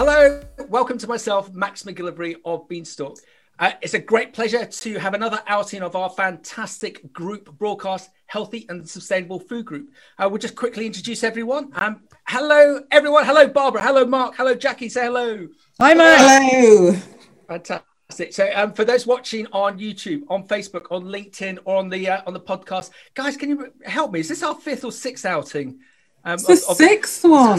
Hello, welcome to myself, Max McGillivray of Beanstalk. It's a great pleasure to have another outing of our fantastic group broadcast, Healthy and Sustainable Food Group. We'll just quickly introduce everyone. Hello, everyone. Hello, Barbara. Hello, Mark. Hello, Jackie. Say hello. Hi, Mark. Hello. Fantastic. So, for those watching on YouTube, on Facebook, on LinkedIn, or on the podcast, guys, can you help me? Is this our fifth or sixth outing? It's the sixth one.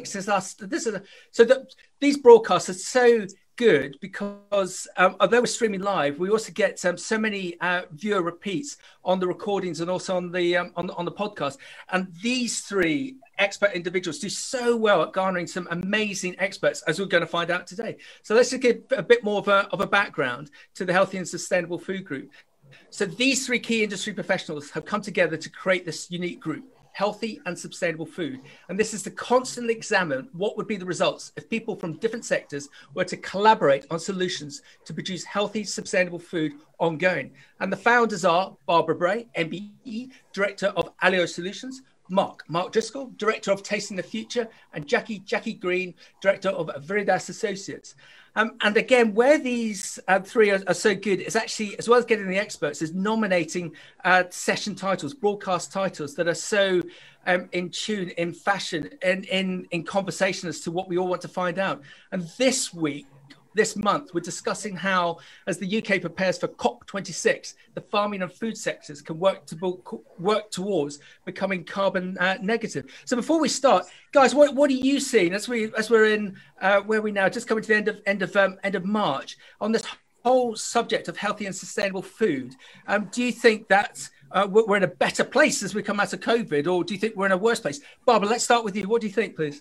These broadcasts are so good because although we're streaming live, we also get so many viewer repeats on the recordings and also on the podcast. And these three expert individuals do so well at garnering some amazing experts, as we're going to find out today. So let's just give a bit more of a background to the Healthy and Sustainable Food Group. So these three key industry professionals have come together to create this unique group, Healthy and Sustainable Food. And this is to constantly examine what would be the results if people from different sectors were to collaborate on solutions to produce healthy, sustainable food ongoing. And the founders are Barbara Bray, MBE, Director of Alio Solutions, Mark Driscoll, Director of Tasting the Future, and Jackie Green, Director of Veritas Associates. And again, where these three are so good is actually, as well as getting the experts, is nominating session titles, broadcast titles that are so in tune, in fashion, and in conversation as to what we all want to find out. And this month, we're discussing how, as the UK prepares for COP26, the farming and food sectors can work towards becoming carbon negative. So before we start, guys, what are you seeing as we're in where we now just coming to the end of March on this whole subject of healthy and sustainable food? Do you think that we're in a better place as we come out of COVID, or do you think we're in a worse place? Barbara, let's start with you. What do you think, please?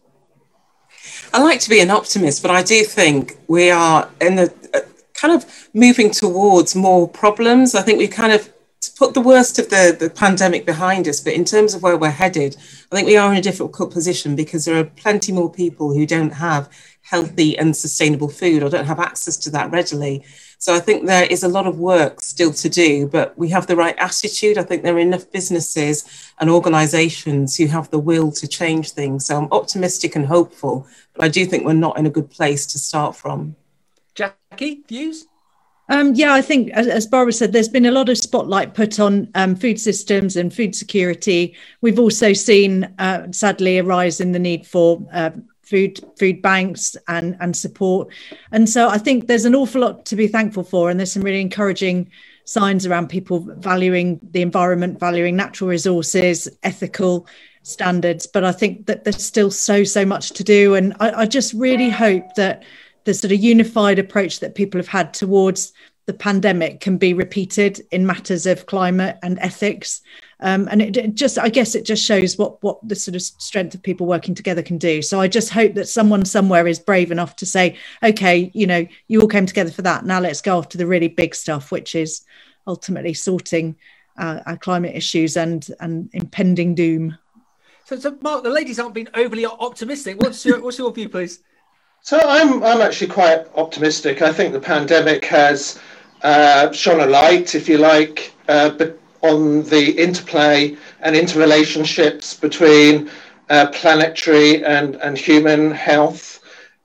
I like to be an optimist, but I do think we are in the kind of moving towards more problems. I think we kind of put the worst of the pandemic behind us, but in terms of where we're headed, I think we are in a difficult position because there are plenty more people who don't have healthy and sustainable food or don't have access to that readily. So I think there is a lot of work still to do, but we have the right attitude. I think there are enough businesses and organisations who have the will to change things. So I'm optimistic and hopeful, but I do think we're not in a good place to start from. Jackie, views? I think, as Barbara said, there's been a lot of spotlight put on food systems and food security. We've also seen, sadly, a rise in the need for food banks and support. And so I think there's an awful lot to be thankful for. And there's some really encouraging signs around people valuing the environment, valuing natural resources, ethical standards. But I think that there's still so much to do. And I just really hope that the sort of unified approach that people have had towards the pandemic can be repeated in matters of climate and ethics. And I guess it just shows what the sort of strength of people working together can do. So I just hope that someone somewhere is brave enough to say, okay, you all came together for that. Now let's go after the really big stuff, which is ultimately sorting our climate issues and impending doom. So Mark, the ladies aren't being overly optimistic. What's your view, please? So I'm actually quite optimistic. I think the pandemic has shone a light, if you like, on the interplay and interrelationships between planetary and human health.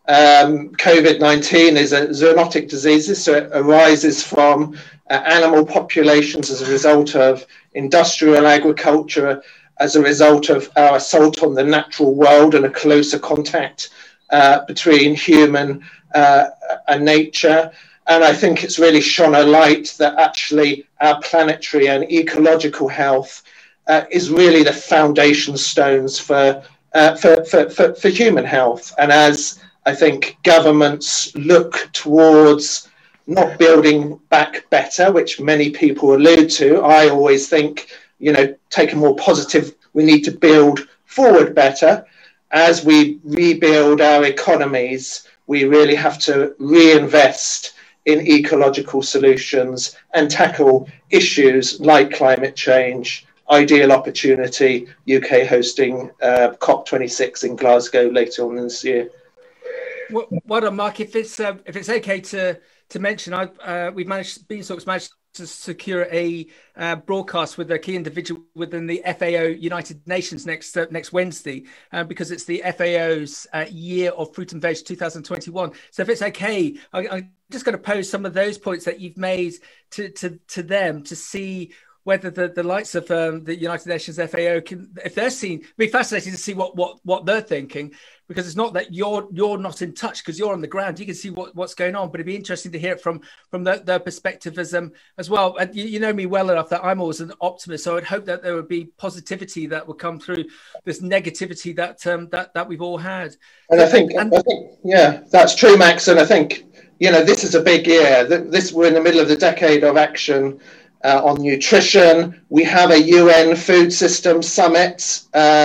COVID-19 is a zoonotic disease, so it arises from animal populations as a result of industrial agriculture, as a result of our assault on the natural world and a closer contact between human and nature. And I think it's really shone a light that actually our planetary and ecological health is really the foundation stones for human health. And as I think governments look towards not building back better, which many people allude to, I always think, take a more positive, we need to build forward better. As we rebuild our economies, we really have to reinvest in ecological solutions and tackle issues like climate change. Ideal opportunity, UK hosting COP26 in Glasgow later on this year. Well done, Mark. If it's okay to mention, Beanstalk's managed to secure a broadcast with a key individual within the FAO United Nations next Wednesday, because it's the FAO's Year of Fruit and Veg 2021. So if it's okay, I'm just going to pose some of those points that you've made to them to see whether the likes of the United Nations FAO can, if they're seen, it'd be fascinating to see what they're thinking, because it's not that you're not in touch because you're on the ground. You can see what's going on, but it'd be interesting to hear it from their perspective as well. And you know me well enough that I'm always an optimist, so I'd hope that there would be positivity that would come through this negativity that we've all had. And I think yeah, that's true, Max. And I think, you know, this is a big year. We're in the middle of the decade of action on nutrition. We have a UN Food System Summit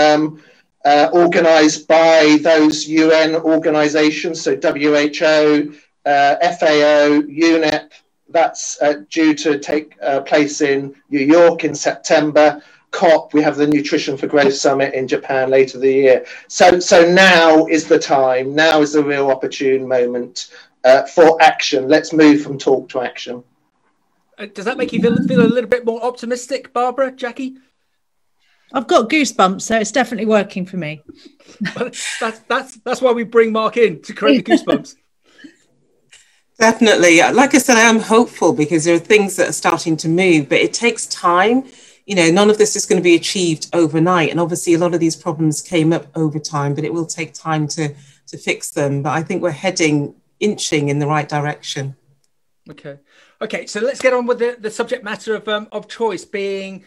organised by those UN organisations, so WHO, FAO, UNEP. That's due to take place in New York in September. COP, we have the Nutrition for Growth Summit in Japan later the year. So now is the time. Now is the real opportune moment for action. Let's move from talk to action. Does that make you feel a little bit more optimistic, Barbara, Jackie? I've got goosebumps, so it's definitely working for me. That's why we bring Mark in, to create the goosebumps. Definitely. Like I said, I am hopeful because there are things that are starting to move, but it takes time. You know, none of this is going to be achieved overnight. And obviously a lot of these problems came up over time, but it will take time to fix them. But I think we're inching in the right direction. Okay, so let's get on with the subject matter of choice being,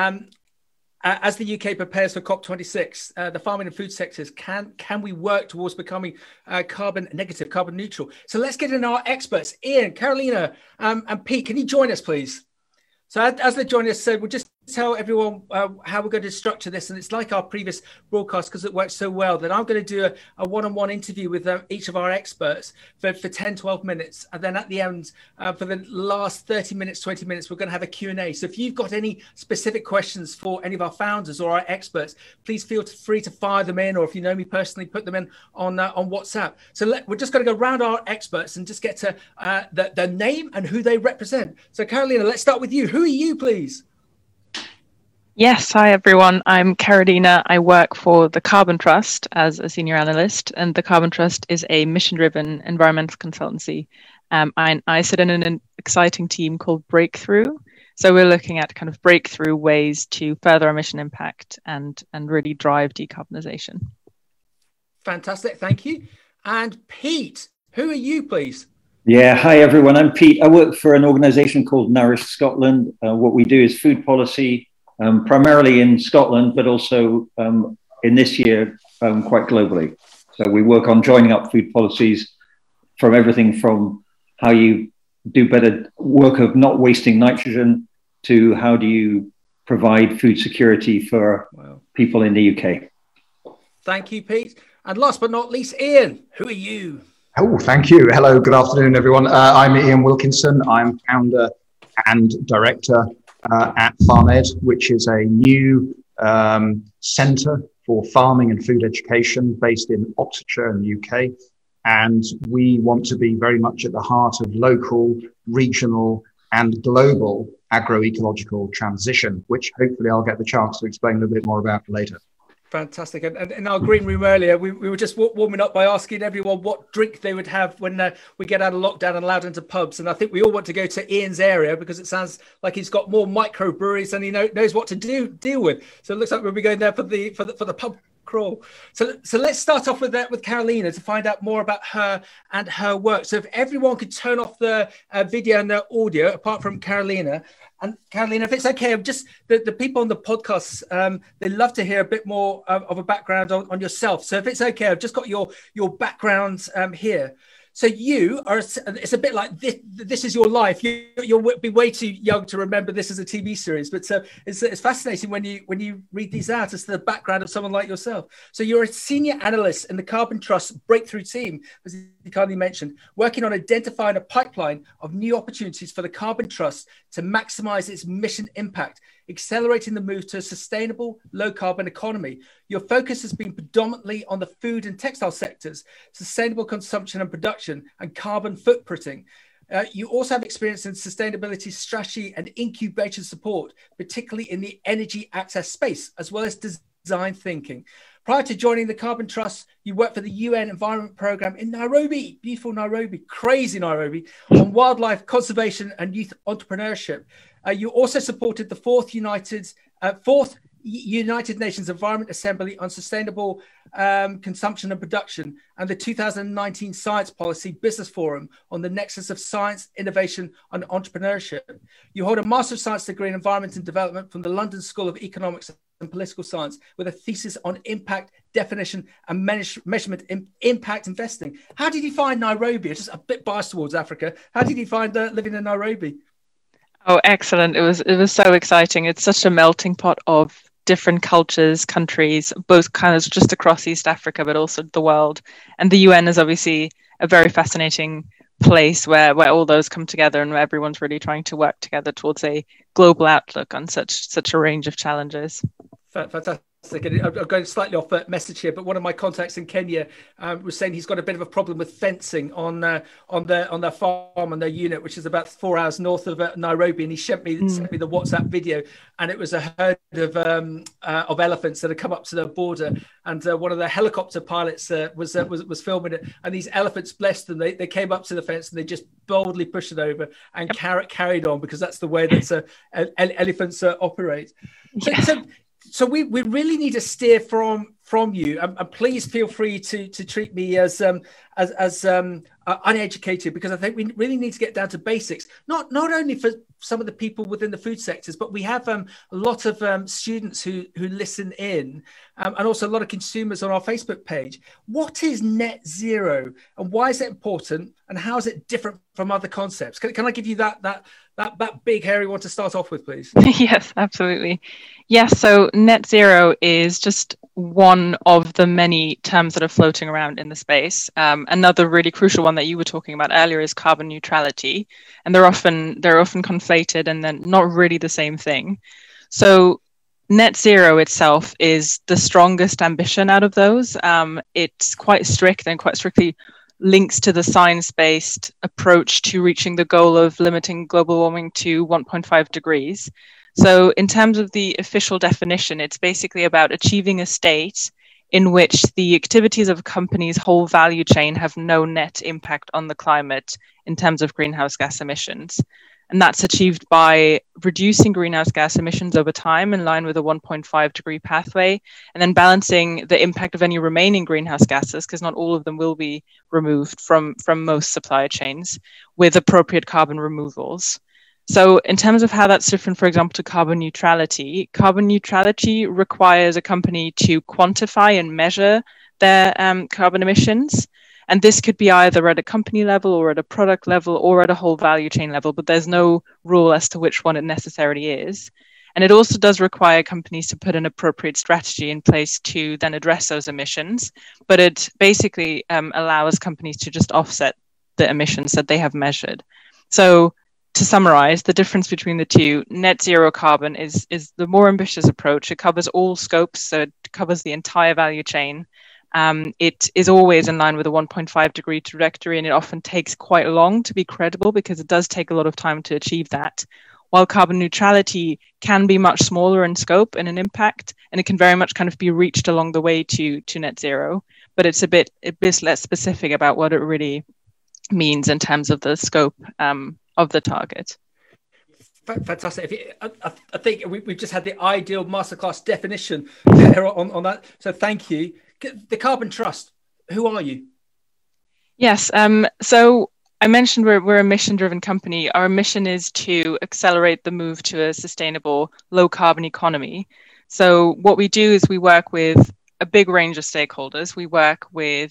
as the UK prepares for COP26, the farming and food sectors, can we work towards becoming carbon negative, carbon neutral? So let's get in our experts. Ian, Carolina, and Pete, can you join us, please? So as they join us, we'll just tell everyone how we're going to structure this. And it's like our previous broadcast, because it works so well, that I'm going to do a one-on-one interview with each of our experts for 10, 12 minutes. And then at the end, for the last 30 minutes, 20 minutes, we're going to have a Q&A. So if you've got any specific questions for any of our founders or our experts, please feel free to fire them in, or if you know me personally, put them in on WhatsApp. So we're just going to go around our experts and just get to their name and who they represent. So Carolina, let's start with you. Who are you, please? Yes, hi everyone. I'm Carolina. I work for the Carbon Trust as a senior analyst, and the Carbon Trust is a mission-driven environmental consultancy. I sit in an exciting team called Breakthrough. So we're looking at kind of breakthrough ways to further emission impact and really drive decarbonisation. Fantastic, thank you. And Pete, who are you, please? Yeah, hi everyone. I'm Pete. I work for an organisation called Nourish Scotland. What we do is food policy. Primarily in Scotland, but also in this year, quite globally. So we work on joining up food policies from everything from how you do better work of not wasting nitrogen to how do you provide food security for people in the UK. Thank you, Pete. And last but not least, Ian, who are you? Oh, thank you. Hello, good afternoon, everyone. I'm Ian Wilkinson. I'm founder and director at FarmEd, which is a new centre for farming and food education based in Oxfordshire in the UK. And we want to be very much at the heart of local, regional and global agroecological transition, which hopefully I'll get the chance to explain a little bit more about later. Fantastic. And in our green room earlier, we were just warming up by asking everyone what drink they would have when we get out of lockdown and allowed into pubs. And I think we all want to go to Ian's area because it sounds like he's got more microbreweries and he knows what to deal with. So it looks like we'll be going there for the pub crawl. So let's start off with Carolina to find out more about her and her work. So if everyone could turn off the video and the audio, apart from Carolina. And Carolina, if it's okay, just the people on the podcast, they love to hear a bit more of a background on yourself. So if it's okay, I've just got your background here. So you are, it's a bit like this is your life. You'll be way too young to remember this as a TV series, but it's fascinating when you read these out as to the background of someone like yourself. So you're a senior analyst in the Carbon Trust Breakthrough team, as you kindly mentioned, working on identifying a pipeline of new opportunities for the Carbon Trust to maximize its mission impact, accelerating the move to a sustainable, low-carbon economy. Your focus has been predominantly on the food and textile sectors, sustainable consumption and production, and carbon footprinting. You also have experience in sustainability strategy and incubation support, particularly in the energy access space, as well as design thinking. Prior to joining the Carbon Trust, you worked for the UN Environment Programme in Nairobi, beautiful Nairobi, crazy Nairobi, on wildlife conservation and youth entrepreneurship. You also supported the fourth United Nations Environment Assembly on Sustainable Consumption and Production, and the 2019 Science Policy Business Forum on the nexus of science, innovation, and entrepreneurship. You hold a Master of Science degree in Environment and Development from the London School of Economics and Political Science, with a thesis on impact definition and measurement impact investing. How did you find Nairobi? It's just a bit biased towards Africa. How did you find living in Nairobi? Oh, excellent. It was so exciting. It's such a melting pot of different cultures, countries, both kind of just across East Africa, but also the world. And the UN is obviously a very fascinating place where all those come together and where everyone's really trying to work together towards a global outlook on such a range of challenges. Fantastic. I'm going slightly off message here, but one of my contacts in Kenya was saying he's got a bit of a problem with fencing on their farm, on their unit, which is about 4 hours north of Nairobi. And he sent me the WhatsApp video, and it was a herd of elephants that had come up to the border, and one of the helicopter pilots was filming it. And these elephants, bless them, they came up to the fence and they just boldly pushed it over and carried on, because that's the way that elephants operate. So we really need to steer from you, and please feel free to treat me as uneducated, because I think we really need to get down to basics. Not only for some of the people within the food sectors, but we have a lot of students who listen in, and also a lot of consumers on our Facebook page. What is net zero, and why is it important, and how is it different from other concepts? Can I give you that big hairy one to start off with, please? Yes, absolutely. Yes, so net zero is just one of the many terms that are floating around in the space. Another really crucial one that you were talking about earlier is carbon neutrality, and they're often conflated and then not really the same thing. So net zero itself is the strongest ambition out of those. It's quite strict and quite strictly links to the science-based approach to reaching the goal of limiting global warming to 1.5 degrees. So in terms of the official definition, it's basically about achieving a state in which the activities of a company's whole value chain have no net impact on the climate in terms of greenhouse gas emissions. And that's achieved by reducing greenhouse gas emissions over time in line with a 1.5 degree pathway, and then balancing the impact of any remaining greenhouse gases, because not all of them will be removed from most supply chains, with appropriate carbon removals. So in terms of how that's different, for example, to carbon neutrality requires a company to quantify and measure their carbon emissions. And this could be either at a company level or at a product level or at a whole value chain level, but there's no rule as to which one it necessarily is. And it also does require companies to put an appropriate strategy in place to then address those emissions. But it basically allows companies to just offset the emissions that they have measured. So to summarize, the difference between the two, net zero carbon is the more ambitious approach. It covers all scopes, so it covers the entire value chain. It is always in line with a 1.5 degree trajectory, and it often takes quite long to be credible because it does take a lot of time to achieve that. While carbon neutrality can be much smaller in scope and in impact, and it can very much kind of be reached along the way to net zero, but it's a bit less specific about what it really means in terms of the scope of the target. Fantastic. I think we've just had the ideal masterclass definition there on that. So thank you. The Carbon Trust, who are you? Yes. So I mentioned we're a mission-driven company. Our mission is to accelerate the move to a sustainable, low-carbon economy. So what we do is we work with a big range of stakeholders. We work with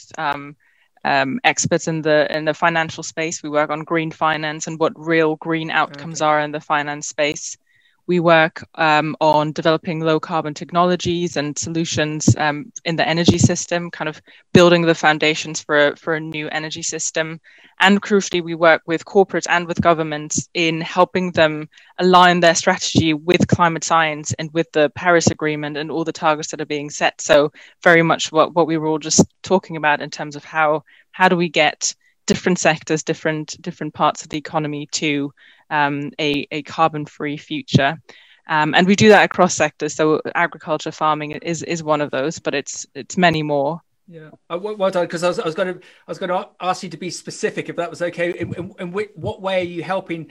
experts in the financial space. We work on green finance and what real green outcomes are in the finance space. We work on developing low carbon technologies and solutions in the energy system, kind of building the foundations for a new energy system. And crucially, we work with corporates and with governments in helping them align their strategy with climate science and with the Paris Agreement and all the targets that are being set. So very much what we were all just talking about in terms of how do we get different sectors, different parts of the economy to a carbon-free future. And we do that across sectors. So agriculture, farming is one of those, but it's many more. Yeah, well done. Because I was going to ask you to be specific, if that was okay. In what way are you helping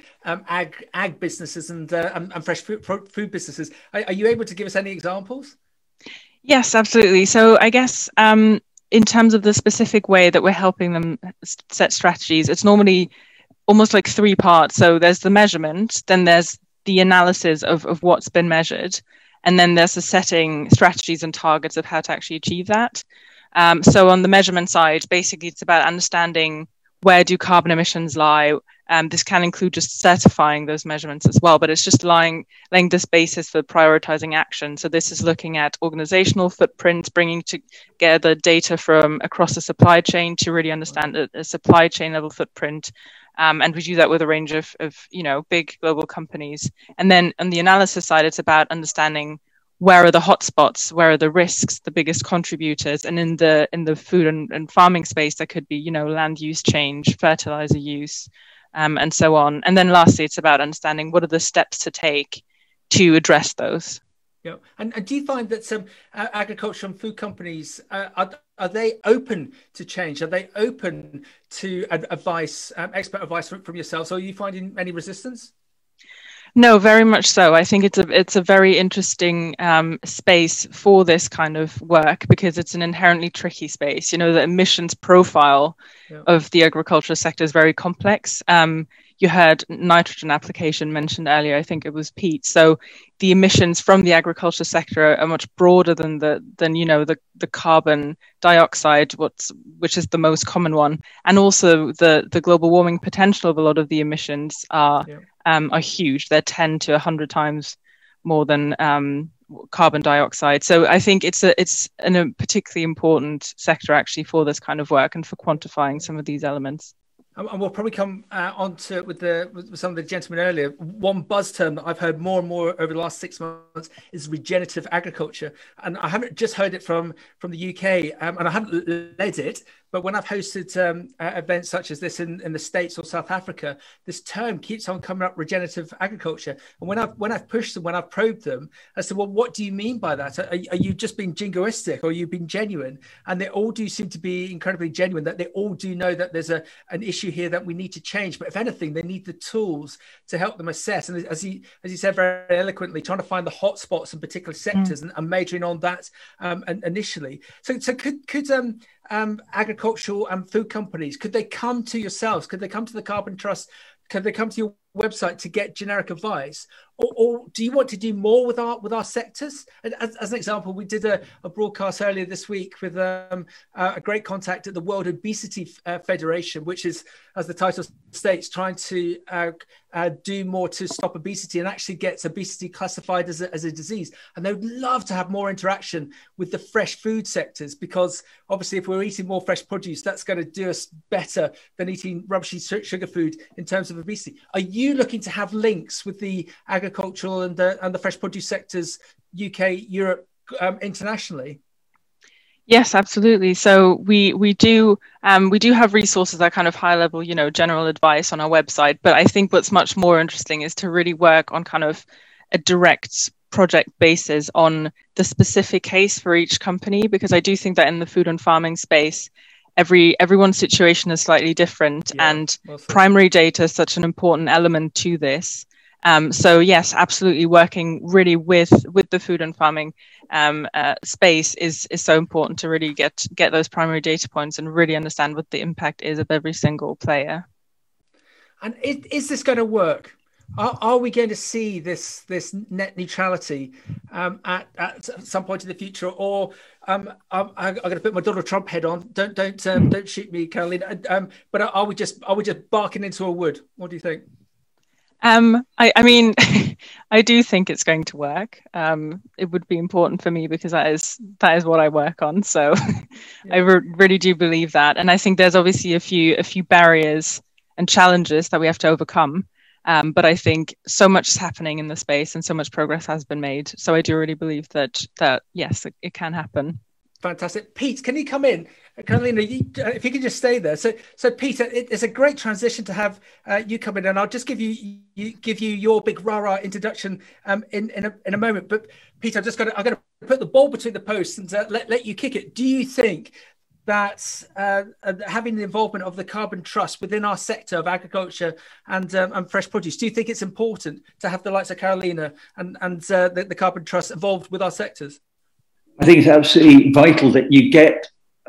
ag businesses and fresh food businesses? Are you able to give us any examples? Yes, absolutely. So I guess in terms of the specific way that we're helping them set strategies, it's normally almost like three parts. So there's the measurement, then there's the analysis of what's been measured, and then there's the setting strategies and targets of how to actually achieve that. So on the measurement side, basically it's about understanding where do carbon emissions lie. This can include just certifying those measurements as well, but it's just laying this basis for prioritizing action. So this is looking at organizational footprints, bringing together data from across the supply chain to really understand a supply chain level footprint. And we do that with a range of big global companies. And then on the analysis side, it's about understanding where are the hotspots, where are the risks, the biggest contributors, and in the food and farming space, there could be land use change, fertilizer use, and so on. And then lastly, it's about understanding what are the steps to take to address those. Yeah, and do you find that some agriculture and food companies are they open to change? Are they open to advice, expert advice from yourselves? Or are you finding any resistance? No, very much so. I think it's a very interesting space for this kind of work because it's an inherently tricky space. The emissions profile of the agricultural sector is very complex. You heard nitrogen application mentioned earlier. I think it was Pete. So the emissions from the agriculture sector are much broader than the carbon dioxide, which is the most common one, and also the global warming potential of a lot of the emissions are huge. They're 10 to 100 times more than carbon dioxide. So I think it's a particularly important sector actually for this kind of work and for quantifying some of these elements. And we'll probably come on to with some of the gentlemen earlier. One buzz term that I've heard more and more over the last 6 months is regenerative agriculture. And I haven't just heard it from the UK, and I haven't led it, but when I've hosted events such as this in the States or South Africa, this term keeps on coming up, regenerative agriculture. And when I've pushed them, when I've probed them, I said, well, what do you mean by that? Are you just being jingoistic, or are you being genuine? And they all do seem to be incredibly genuine, that they all do know that there's an issue here that we need to change. But if anything, they need the tools to help them assess. And as you said very eloquently, trying to find the hotspots in particular sectors and majoring on that initially. So could agricultural and food companies, could they come to yourselves? Could they come to the Carbon Trust? Could they come to your website to get generic advice? Or do you want to do more with our sectors? As an example, we did a broadcast earlier this week with a great contact at the World Obesity Federation, which is, as the title states, trying to do more to stop obesity and actually gets obesity classified as a disease. And they would love to have more interaction with the fresh food sectors, because obviously if we're eating more fresh produce, that's going to do us better than eating rubbishy sugar food in terms of obesity. Are you looking to have links with the agricultural and the fresh produce sectors, UK, Europe, internationally? Yes, absolutely. So we do have resources that kind of high level, general advice on our website. But I think what's much more interesting is to really work on kind of a direct project basis on the specific case for each company, because I do think that in the food and farming space, everyone's situation is slightly different, and primary data is such an important element to this. So yes, absolutely, working really with the food and farming space is so important to really get those primary data points and really understand what the impact is of every single player. And is this going to work? Are we going to see this net neutrality at some point in the future, or I'm going to put my Donald Trump head on? Don't shoot me, Carolina. But are we just barking into a wood? What do you think? I mean, I do think it's going to work. It would be important for me because that is what I work on. So I really do believe that, and I think there's obviously a few barriers and challenges that we have to overcome. But I think so much is happening in the space and so much progress has been made. So I do really believe that yes, it can happen. Fantastic. Pete, can you come in? Carolina, if you can just stay there. So Peter, it's a great transition to have you come in, and I'll just give you your big rah-rah introduction in a moment. But Peter, I'm going to put the ball between the posts and let you kick it. Do you think that having the involvement of the Carbon Trust within our sector of agriculture and fresh produce, do you think it's important to have the likes of Carolina and the Carbon Trust involved with our sectors? I think it's absolutely vital that you get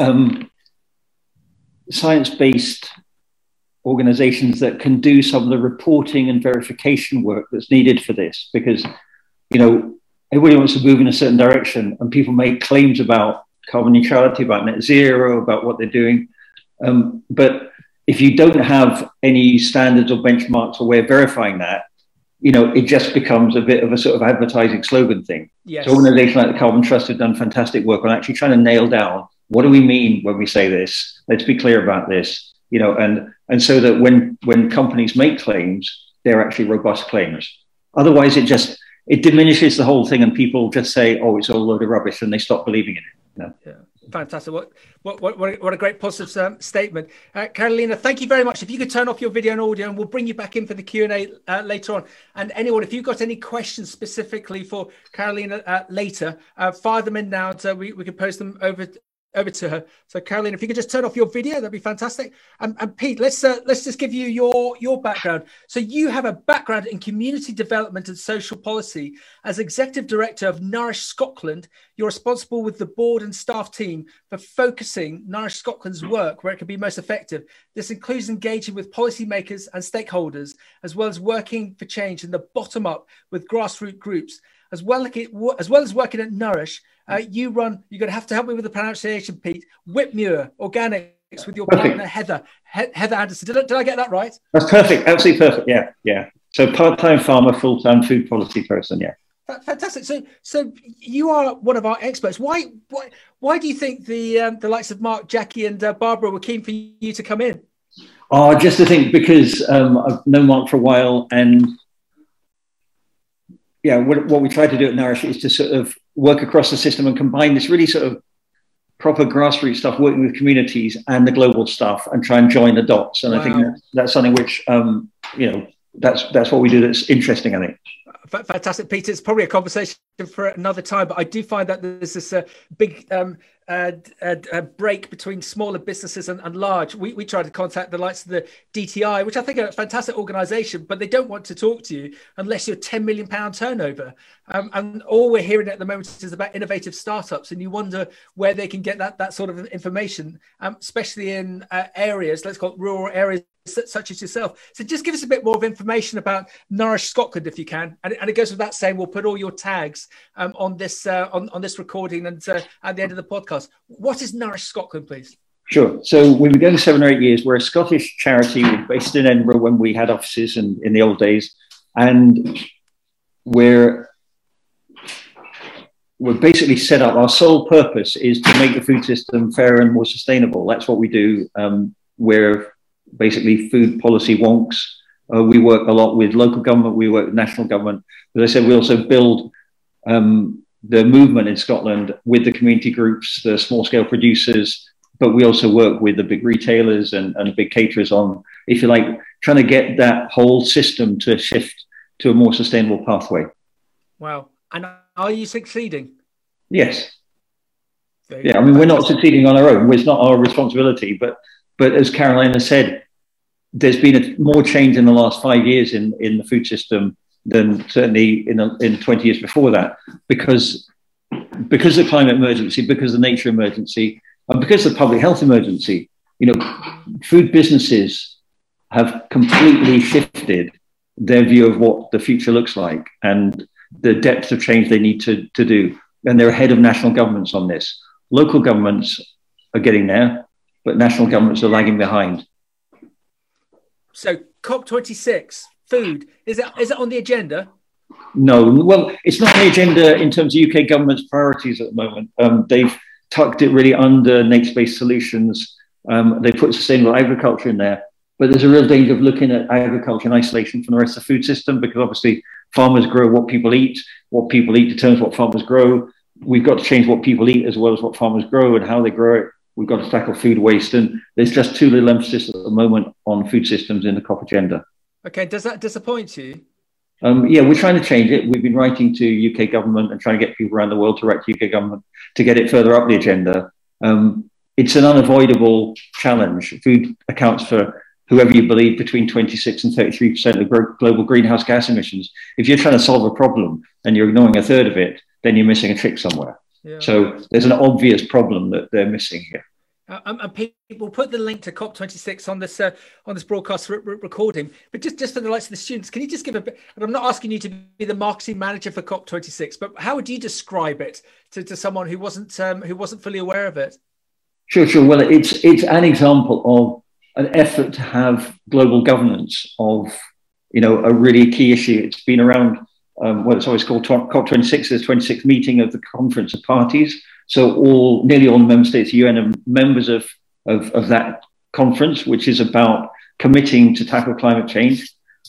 science-based organizations that can do some of the reporting and verification work that's needed for this, because, you know, everybody wants to move in a certain direction and people make claims about carbon neutrality, about net zero, about what they're doing. But if you don't have any standards or benchmarks or way of verifying that, you know, it just becomes a bit of a sort of advertising slogan thing. Yes. So organizations like the Carbon Trust have done fantastic work on actually trying to nail down, what do we mean when we say this? Let's be clear about this, you know, and so that when companies make claims, they're actually robust claims. Otherwise, it diminishes the whole thing and people just say, oh, it's all a load of rubbish, and they stop believing in it. You know? Yeah. Fantastic. What a great positive statement. Carolina, thank you very much. If you could turn off your video and audio, and we'll bring you back in for the Q&A later on. And anyone, if you've got any questions specifically for Carolina later, fire them in now so we can post them over to her. So Carolina, if you could just turn off your video, that'd be fantastic. And Pete, let's just give you your background. So you have a background in community development and social policy. As executive director of Nourish Scotland, you're responsible with the board and staff team for focusing Nourish Scotland's work where it can be most effective. This includes engaging with policymakers and stakeholders, as well as working for change in the bottom up with grassroots groups. As well as working at Nourish, you're going to have to help me with the pronunciation, Pete. Whitmuir Organics with your partner Heather Anderson. Did I get that right? That's perfect. Absolutely perfect. Yeah. So part-time farmer, full-time food policy person. Yeah. Fantastic. So you are one of our experts. Why do you think the likes of Mark, Jackie, and Barbara were keen for you to come in? Oh, just to think, because I've known Mark for a while, and yeah, what we try to do at Nourish is to sort of work across the system and combine this really sort of proper grassroots stuff, working with communities, and the global stuff, and try and join the dots. And wow. I think that's something which, you know, that's what we do that's interesting, I think. Fantastic, Peter. It's probably a conversation for another time, but I do find that there's this big break between smaller businesses and large. We try to contact the likes of the DTI, which I think are a fantastic organisation, but they don't want to talk to you unless you're £10 million turnover. And all we're hearing at the moment is about innovative startups, and you wonder where they can get that sort of information, especially in areas, let's call it rural areas, such as yourself. So just give us a bit more of information about Nourish Scotland, if you can. And it goes without saying, we'll put all your tags on this on this recording and at the end of the podcast. What is Nourish Scotland, please? Sure. So we've been going 7 or 8 years. We're a Scottish charity. We're based in Edinburgh when we had offices in the old days. And we're basically set up. Our sole purpose is to make the food system fairer and more sustainable. That's what we do. We're basically food policy wonks. We work a lot with local government. We work with national government. As I said, we also build the movement in Scotland with the community groups, the small scale producers, but we also work with the big retailers and the big caterers on, if you like, trying to get that whole system to shift to a more sustainable pathway. Wow. And are you succeeding? Yes. Yeah, I mean, we're not succeeding on our own. It's not our responsibility, but as Carolina said, there's been more change in the last 5 years in the food system than certainly in 20 years before that, because of the climate emergency, because of the nature emergency, and because of the public health emergency. You know, food businesses have completely shifted their view of what the future looks like and the depth of change they need to do. And they're ahead of national governments on this. Local governments are getting there, but national governments are lagging behind. So COP26, food, is it on the agenda? No, well, it's not on the agenda in terms of UK government's priorities at the moment. They've tucked it really under nature-based solutions. They put sustainable agriculture in there, but there's a real danger of looking at agriculture in isolation from the rest of the food system, because obviously farmers grow what people eat determines what farmers grow. We've got to change what people eat as well as what farmers grow and how they grow it. We've got to tackle food waste, and there's just too little emphasis at the moment on food systems in the COP agenda. Okay, does that disappoint you? Yeah, we're trying to change it. We've been writing to UK government and trying to get people around the world to write to UK government to get it further up the agenda. It's an unavoidable challenge. Food accounts for, whoever you believe, between 26 and 33% of global greenhouse gas emissions. If you're trying to solve a problem and you're ignoring a third of it, then you're missing a trick somewhere. Yeah. So there's an obvious problem that they're missing here. And people put the link to COP26 on this broadcast recording. But just for the likes of the students, can you just give a bit? And I'm not asking you to be the marketing manager for COP26, but how would you describe it to someone who wasn't fully aware of it? Sure. Well, it's an example of an effort to have global governance of a really key issue. It's been around. It's always called COP26, the 26th meeting of the Conference of Parties. So nearly all the member states of the UN are members of that conference, which is about committing to tackle climate change.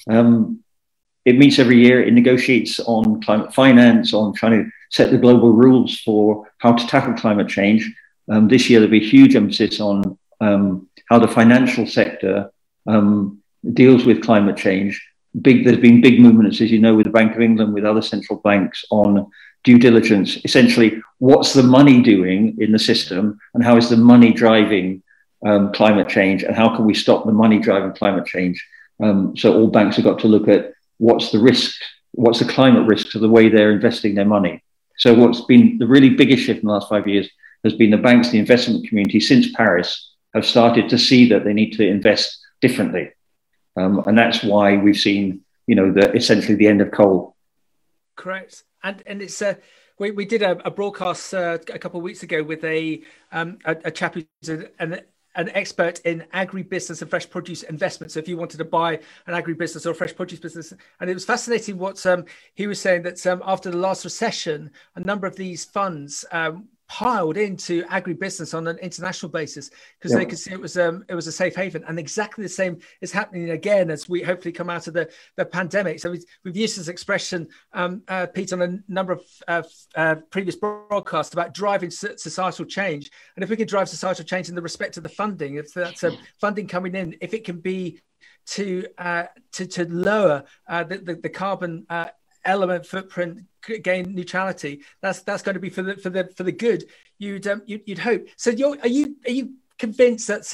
It meets every year. It negotiates on climate finance, on trying to set the global rules for how to tackle climate change. This year, there'll be a huge emphasis on how the financial sector deals with climate change. There's been big movements, as you know, with the Bank of England, with other central banks on due diligence. Essentially, what's the money doing in the system, and how is the money driving climate change, and how can we stop the money driving climate change? So all banks have got to look at what's the climate risk to the way they're investing their money. So what's been the really biggest shift in the last 5 years has been the banks, the investment community since Paris have started to see that they need to invest differently. And that's why we've seen, essentially the end of coal. Correct. And it's we did a broadcast a couple of weeks ago with a chap who's an expert in agribusiness and fresh produce investment. So if you wanted to buy an agribusiness or a fresh produce business, and it was fascinating what he was saying, that after the last recession, a number of these funds piled into agribusiness on an international basis because they could see it was a safe haven. And exactly the same is happening again as we hopefully come out of the pandemic. So we've used this expression, Pete, on a number of previous broadcasts about driving societal change. And if we can drive societal change in the respect of the funding, if that's funding coming in, if it can be to lower the carbon element footprint, gain neutrality, that's going to be for the good. You'd hope. So are you convinced that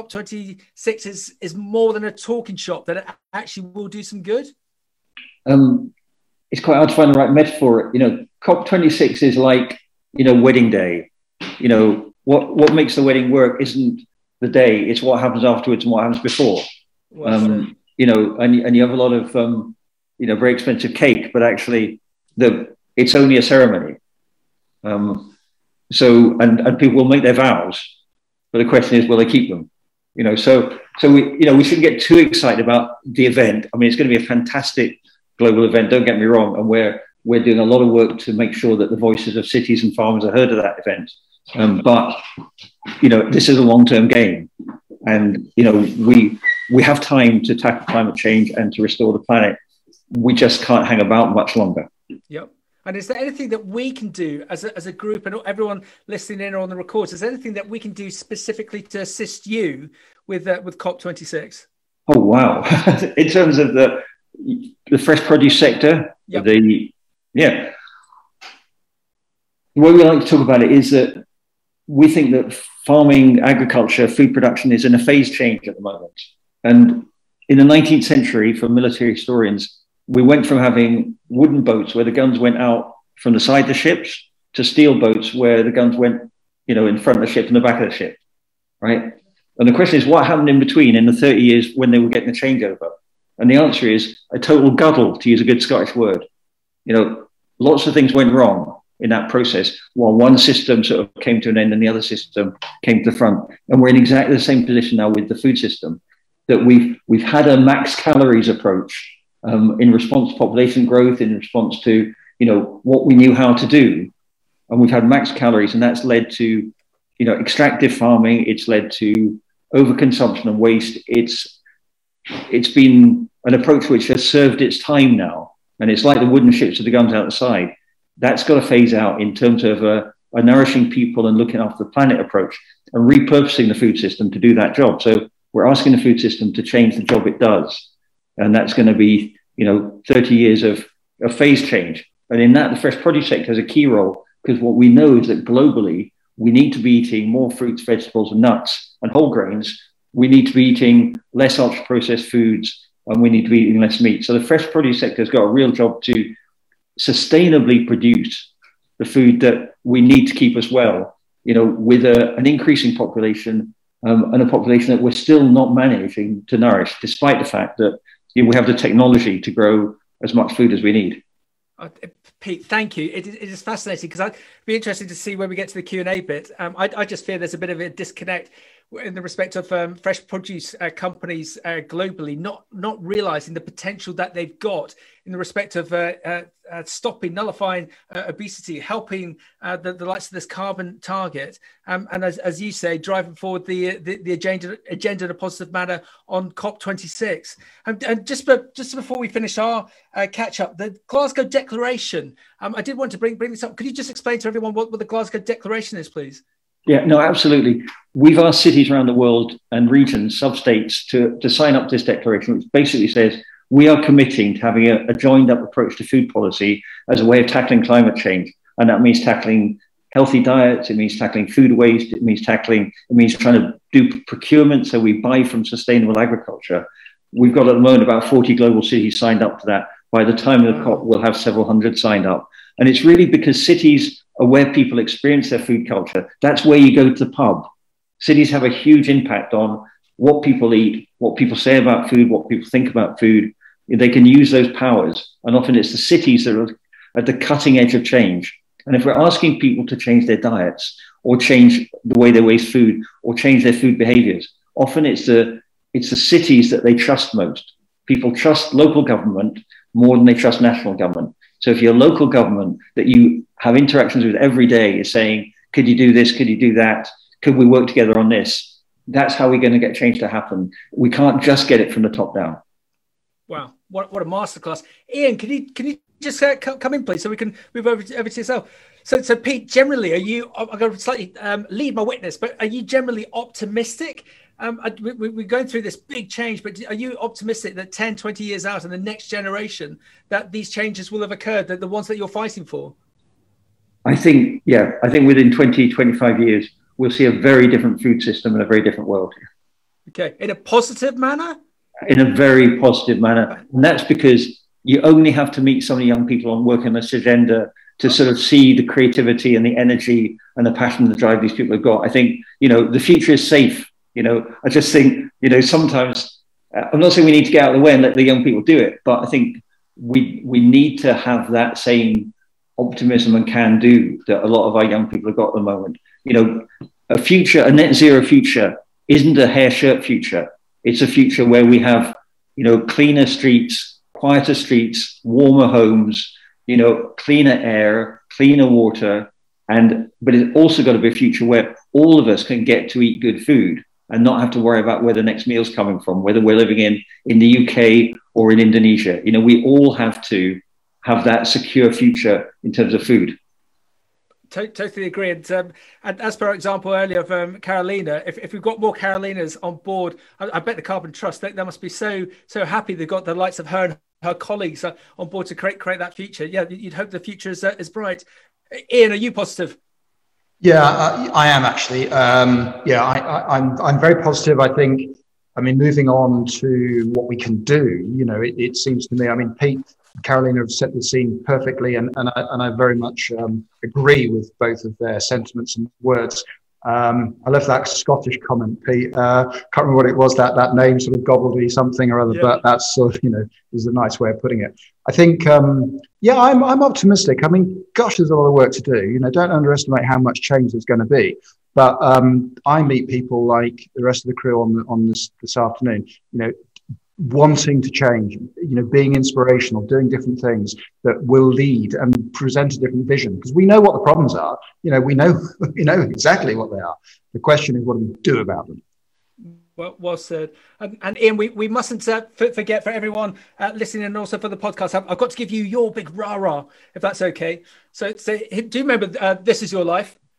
COP26 is more than a talking shop, that it actually will do some good? It's quite hard to find the right metaphor. COP26 is like wedding day. What makes the wedding work isn't the day; it's what happens afterwards and what happens before. And you have a lot of very expensive cake, but actually it's only a ceremony. So people will make their vows, but the question is, will they keep them? So we shouldn't get too excited about the event. I mean, it's going to be a fantastic global event. Don't get me wrong, and we're doing a lot of work to make sure that the voices of cities and farmers are heard at that event. But this is a long-term game, and we have time to tackle climate change and to restore the planet. We just can't hang about much longer. Yep. And is there anything that we can do as a group, and everyone listening in or on the records, is there anything that we can do specifically to assist you with COP26? Oh, wow. In terms of the fresh produce sector, yep. The way we like to talk about it is that we think that farming, agriculture, food production is in a phase change at the moment. And in the 19th century, for military historians, we went from having wooden boats where the guns went out from the side of the ships to steel boats where the guns went, in front of the ship and the back of the ship, right? And the question is, what happened in between in the 30 years when they were getting the changeover? And the answer is a total guddle, to use a good Scottish word. Lots of things went wrong in that process while one system sort of came to an end and the other system came to the front. And we're in exactly the same position now with the food system, that we've had a max calories approach in response to population growth, in response to what we knew how to do, and we've had max calories, and that's led to extractive farming. It's led to overconsumption and waste. It's been an approach which has served its time now, and it's like the wooden ships with the guns out the side. That's got to phase out in terms of a a nourishing people and looking after the planet approach and repurposing the food system to do that job. So we're asking the food system to change the job it does. And that's going to be, 30 years of phase change. And in that, the fresh produce sector has a key role, because what we know is that globally, we need to be eating more fruits, vegetables, and nuts and whole grains. We need to be eating less ultra-processed foods, and we need to be eating less meat. So the fresh produce sector has got a real job to sustainably produce the food that we need to keep us well, with an increasing population and a population that we're still not managing to nourish, despite the fact that we have the technology to grow as much food as we need. Pete, thank you. It is fascinating, because I'd be interested to see when we get to the Q&A bit. I just fear there's a bit of a disconnect in the respect of fresh produce companies globally not realizing the potential that they've got in the respect of stopping, nullifying obesity, helping the likes of this carbon target, and as you say, driving forward the agenda in a positive manner on COP26. And just before we finish our catch up, the Glasgow Declaration. I did want to bring this up. Could you just explain to everyone what the Glasgow Declaration is, please? Yeah, no, absolutely. We've asked cities around the world and regions, sub-states, to sign up to this declaration, which basically says we are committing to having a joined-up approach to food policy as a way of tackling climate change. And that means tackling healthy diets, it means tackling food waste, it means trying to do procurement so we buy from sustainable agriculture. We've got at the moment about 40 global cities signed up to that. By the time of the COP, we'll have several hundred signed up. And it's really because cities are where people experience their food culture. That's where you go to the pub. Cities have a huge impact on what people eat, what people say about food, what people think about food. They can use those powers. And often it's the cities that are at the cutting edge of change. And if we're asking people to change their diets or change the way they waste food or change their food behaviors, often it's the cities that they trust most. People trust local government more than they trust national government. So if your local government that you have interactions with every day is saying, could you do this? Could you do that? Could we work together on this? That's how we're going to get change to happen. We can't just get it from the top down. Wow, what a masterclass. Ian, can you just come in, please, so we can move over to yourself? So Pete, generally, are you, I'm going to slightly lead my witness, but are you generally optimistic? We're going through this big change, but are you optimistic that 10, 20 years out in the next generation that these changes will have occurred, that the ones that you're fighting for? I think within 20, 25 years, we'll see a very different food system and a very different world. Okay. In a positive manner? In a very positive manner. And that's because you only have to meet so many young people on working on this agenda to sort of see the creativity and the energy and the passion and the drive these people have got. I think, the future is safe. I just think, sometimes, I'm not saying we need to get out of the way and let the young people do it, but I think we need to have that same optimism and can do that a lot of our young people have got at the moment. A net zero future isn't a hair shirt future. It's a future where we have, cleaner streets, quieter streets, warmer homes, cleaner air, cleaner water. But it's also got to be a future where all of us can get to eat good food and not have to worry about where the next meal's coming from, whether we're living in the UK or in Indonesia. We all have to have that secure future in terms of food. Totally agree. And as per our example earlier of Carolina, if we've got more Carolinas on board, I bet the Carbon Trust, they must be so happy they've got the likes of her and her colleagues on board to create that future. Yeah, you'd hope the future is bright. Ian, are you positive? Yeah, I am actually. I'm very positive. I think, moving on to what we can do, it seems to me, Pete, Carolina have set the scene perfectly, and I very much agree with both of their sentiments and words. I love that Scottish comment, Pete. Can't remember what it was, that name, sort of Gobbledy something or other, yeah. But that's sort of, is a nice way of putting it. I think, I'm optimistic. Gosh, there's a lot of work to do. Don't underestimate how much change there's going to be. But I meet people like the rest of the crew on this afternoon, wanting to change, being inspirational, doing different things that will lead and present a different vision. Because we know what the problems are. We know exactly what they are. The question is, what do we do about them? Well said. And Ian, we mustn't forget, for everyone listening and also for the podcast, I've got to give you your big rah-rah, if that's okay. So do remember, this is your life.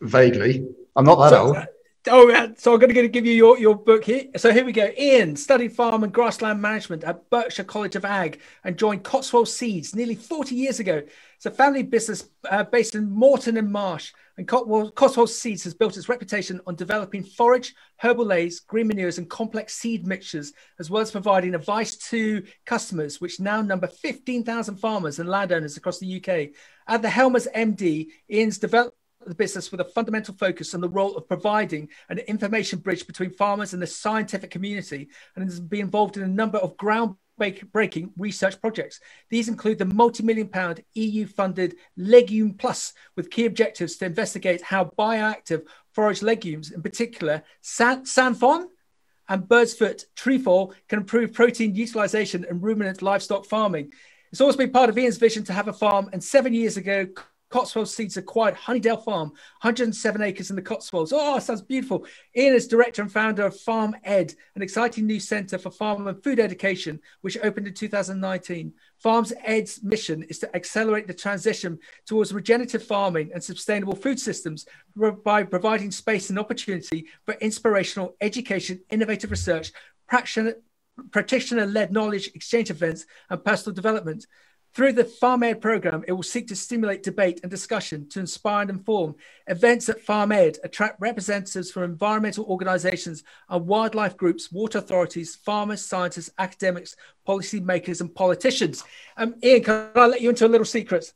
Vaguely. I'm not that old. So I'm going to give you your book here. So here we go. Ian studied farm and grassland management at Berkshire College of Ag and joined Cotswold Seeds nearly 40 years ago. It's a family business based in Moreton and Marsh. And Cotswold Seeds has built its reputation on developing forage, herbal lays, green manures, and complex seed mixtures, as well as providing advice to customers, which now number 15,000 farmers and landowners across the UK. At the helm as MD, Ian's developed the business with a fundamental focus on the role of providing an information bridge between farmers and the scientific community, and has been involved in a number of groundbreaking research projects. These include the multi-million-pound EU-funded Legume Plus, with key objectives to investigate how bioactive forage legumes, in particular sainfoin and bird's foot trefoil, can improve protein utilization in ruminant livestock farming. It's always been part of Ian's vision to have a farm, and 7 years ago, Cotswold Seeds acquired Honeydale Farm, 107 acres in the Cotswolds. Oh, sounds beautiful. Ian is director and founder of Farm Ed, an exciting new centre for farm and food education, which opened in 2019. Farms Ed's mission is to accelerate the transition towards regenerative farming and sustainable food systems by providing space and opportunity for inspirational education, innovative research, practitioner-led knowledge exchange events, and personal development. Through the Farm Ed program, it will seek to stimulate debate and discussion to inspire and inform. Events at Farm Ed attract representatives from environmental organisations and wildlife groups, water authorities, farmers, scientists, academics, policy makers, and politicians. Ian, can I let you into a little secret?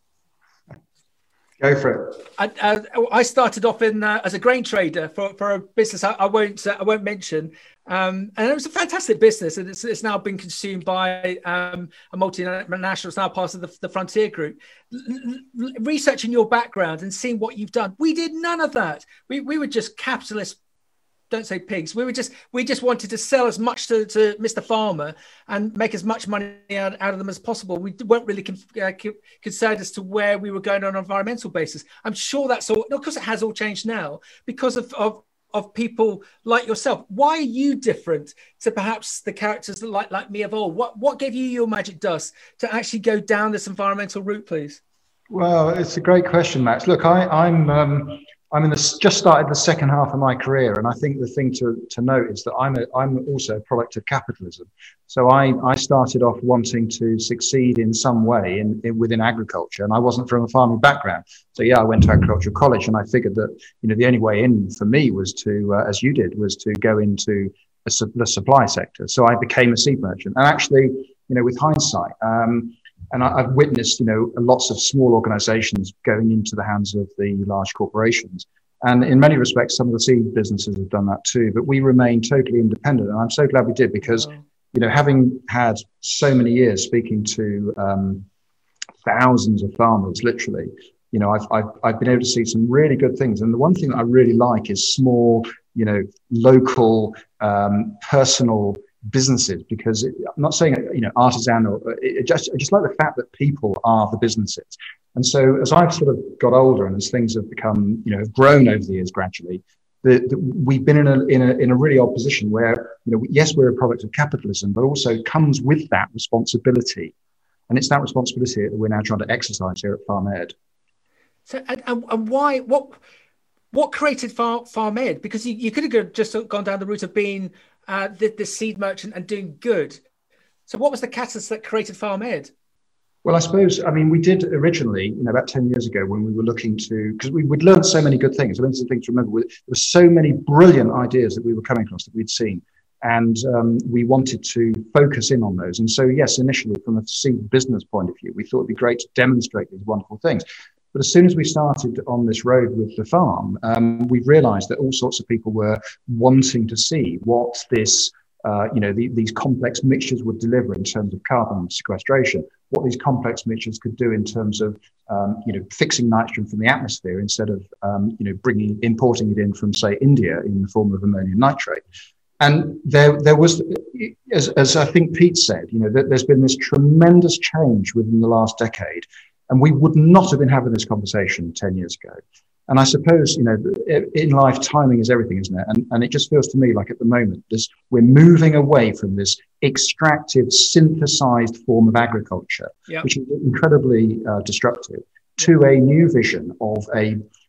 Go for it. I started off as a grain trader for a business I won't mention, and it was a fantastic business, and it's now been consumed by a multinational. It's now part of the Frontier Group. Researching your background and seeing what you've done, we did none of that. We were just capitalists. Don't say pigs. We just wanted to sell as much to Mr. Farmer and make as much money out of them as possible. We weren't really concerned as to where we were going on an environmental basis. I'm sure that's all. Of course, it has all changed now because of people like yourself. Why are you different to perhaps the characters like me of old? What gave you your magic dust to actually go down this environmental route, please? Well, it's a great question, Max. Look, I'm just started the second half of my career, and I think the thing to note is that I'm also a product of capitalism. So I started off wanting to succeed in some way within agriculture, and I wasn't from a farming background. So yeah, I went to agricultural college, and I figured that the only way in for me was to, as you did, was to go into the supply sector. So I became a seed merchant, and actually, with hindsight. And I've witnessed, lots of small organizations going into the hands of the large corporations. And in many respects, some of the seed businesses have done that too. But we remain totally independent. And I'm so glad we did because, having had so many years speaking to thousands of farmers, literally, I've been able to see some really good things. And the one thing that I really like is small, local, personal businesses, because I'm not saying artisan or I just like the fact that people are the businesses. And so as I've sort of got older and as things have become have grown over the years gradually, we've been in a really odd position where yes, we're a product of capitalism, but also comes with that responsibility, and it's that responsibility that we're now trying to exercise here at Farm Ed. So and why what created Farm Ed? Because you could have just gone down the route of being the seed merchant and doing good. So what was the catalyst that created Farm Ed? Well, I suppose, we did originally, about 10 years ago when we were looking to, because we'd learned so many good things. One of the things to remember, there were so many brilliant ideas that we were coming across that we'd seen. And we wanted to focus in on those. And so, yes, initially from a seed business point of view, we thought it'd be great to demonstrate these wonderful things. But as soon as we started on this road with the farm, we realized that all sorts of people were wanting to see what this, these complex mixtures would deliver in terms of carbon sequestration, what these complex mixtures could do in terms of, fixing nitrogen from the atmosphere instead of, importing it in from, say, India in the form of ammonium nitrate. And there was, as I think Pete said, there's been this tremendous change within the last decade. And we would not have been having this conversation 10 years ago. And I suppose, in life, timing is everything, isn't it? And it just feels to me like at the moment, we're moving away from this extractive, synthesized form of agriculture, which is incredibly destructive, to a new vision of a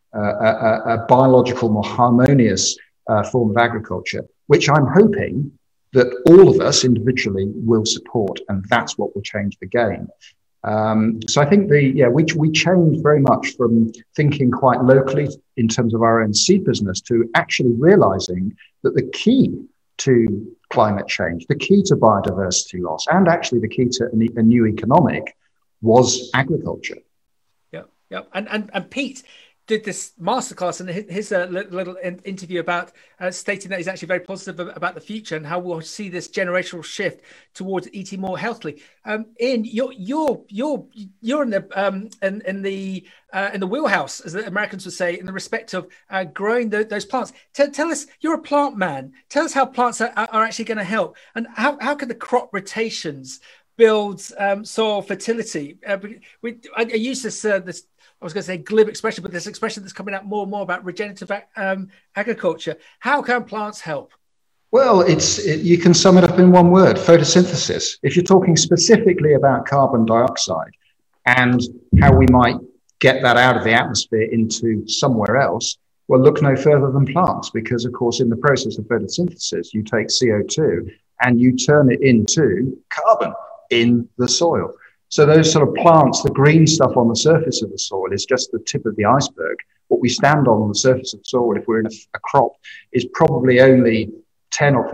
a biological, more harmonious form of agriculture, which I'm hoping that all of us individually will support, and that's what will change the game. So I think we changed very much from thinking quite locally in terms of our own seed business to actually realizing that the key to climate change, the key to biodiversity loss, and actually the key to a new economic was agriculture. Yeah. And Pete did this masterclass and his little interview about stating that he's actually very positive about the future and how we'll see this generational shift towards eating more healthily. Ian, you're in the wheelhouse, as the Americans would say, in the respect of growing those plants. Tell us, you're a plant man. Tell us how plants are actually going to help, and how can the crop rotations build soil fertility? I use this I was going to say glib expression, but this expression that's coming out more and more about regenerative agriculture. How can plants help? Well, you can sum it up in one word: photosynthesis. If you're talking specifically about carbon dioxide and how we might get that out of the atmosphere into somewhere else, well, look no further than plants, because, of course, in the process of photosynthesis, you take CO2 and you turn it into carbon in the soil. So those sort of plants, the green stuff on the surface of the soil, is just the tip of the iceberg. What we stand on the surface of the soil, if we're in a crop, is probably only 10 or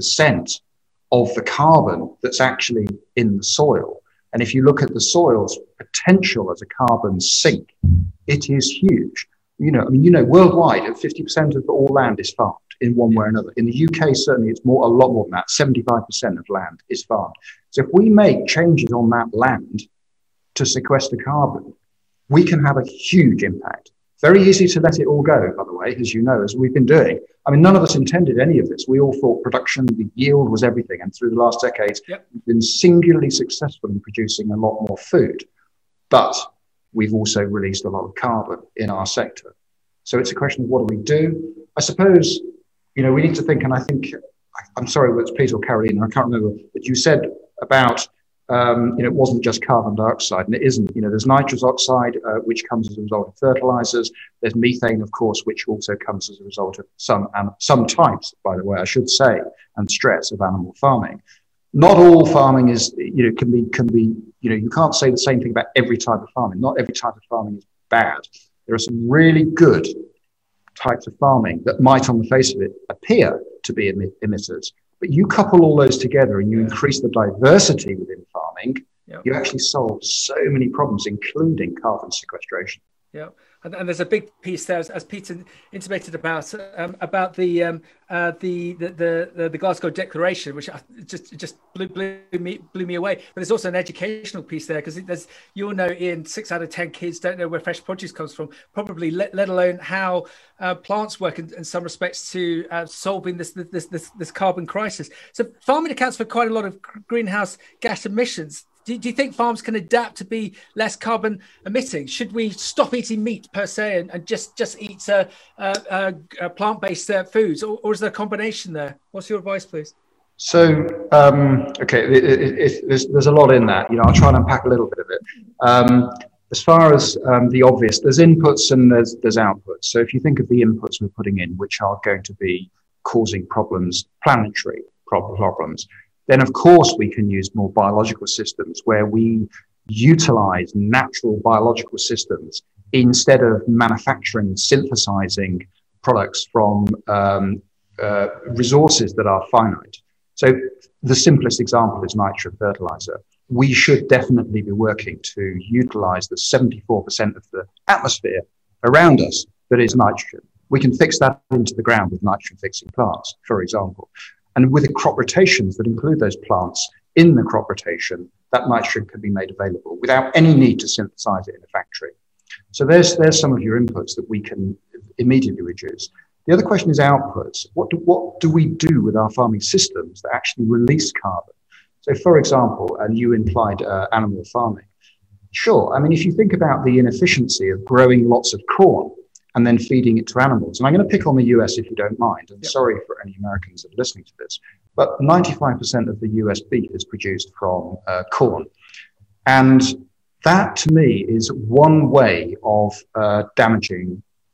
15% of the carbon that's actually in the soil. And if you look at the soil's potential as a carbon sink, it is huge. Worldwide, 50% of all land is farmed in one way or another. In the UK, certainly, it's a lot more than that. 75% of land is farmed. So if we make changes on that land to sequester carbon, we can have a huge impact. Very easy to let it all go, by the way, as you know, as we've been doing. I mean, none of us intended any of this. We all thought production, the yield was everything. And through the last decades, we've been singularly successful in producing a lot more food. But we've also released a lot of carbon in our sector. So it's a question of what do we do? I suppose, we need to think, and I think, I'm sorry whether it's Pete or Carolina, I can't remember, but you said about, it wasn't just carbon dioxide, and it isn't. There's nitrous oxide, which comes as a result of fertilizers. There's methane, of course, which also comes as a result of some types, by the way, I should say, and stress of animal farming. Not all farming is, can be, you can't say the same thing about every type of farming. Not every type of farming is bad. There are some really good types of farming that might, on the face of it, appear to be emitters. But you couple all those together and you increase the diversity within farming, you actually solve so many problems, including carbon sequestration. Yeah. And there's a big piece there, as Peter intimated about the Glasgow Declaration, which just blew me away. But there's also an educational piece there, because there's, Ian, 6 out of 10 kids don't know where fresh produce comes from, probably let alone how plants work in some respects to solving this carbon crisis. So farming accounts for quite a lot of greenhouse gas emissions. Do you think farms can adapt to be less carbon emitting? Should we stop eating meat per se and just eat plant-based foods, or is there a combination there? What's your advice, please? So, there's a lot in that. I'll try and unpack a little bit of it. As far as the obvious, there's inputs and there's outputs. So if you think of the inputs we're putting in, which are going to be causing problems, planetary problems, then of course we can use more biological systems where we utilize natural biological systems instead of manufacturing and synthesizing products from resources that are finite. So the simplest example is nitrogen fertilizer. We should definitely be working to utilize the 74% of the atmosphere around us that is nitrogen. We can fix that into the ground with nitrogen fixing plants, for example. And with the crop rotations that include those plants in the crop rotation, that nitrogen can be made available without any need to synthesize it in a factory. So there's some of your inputs that we can immediately reduce. The other question is outputs. What do we do with our farming systems that actually release carbon? So, for example, and you implied animal farming. Sure, I mean, if you think about the inefficiency of growing lots of corn and then feeding it to animals. And I'm going to pick on the US if you don't mind. And sorry for any Americans that are listening to this, but 95% of the US beef is produced from corn. And that to me is one way of damaging,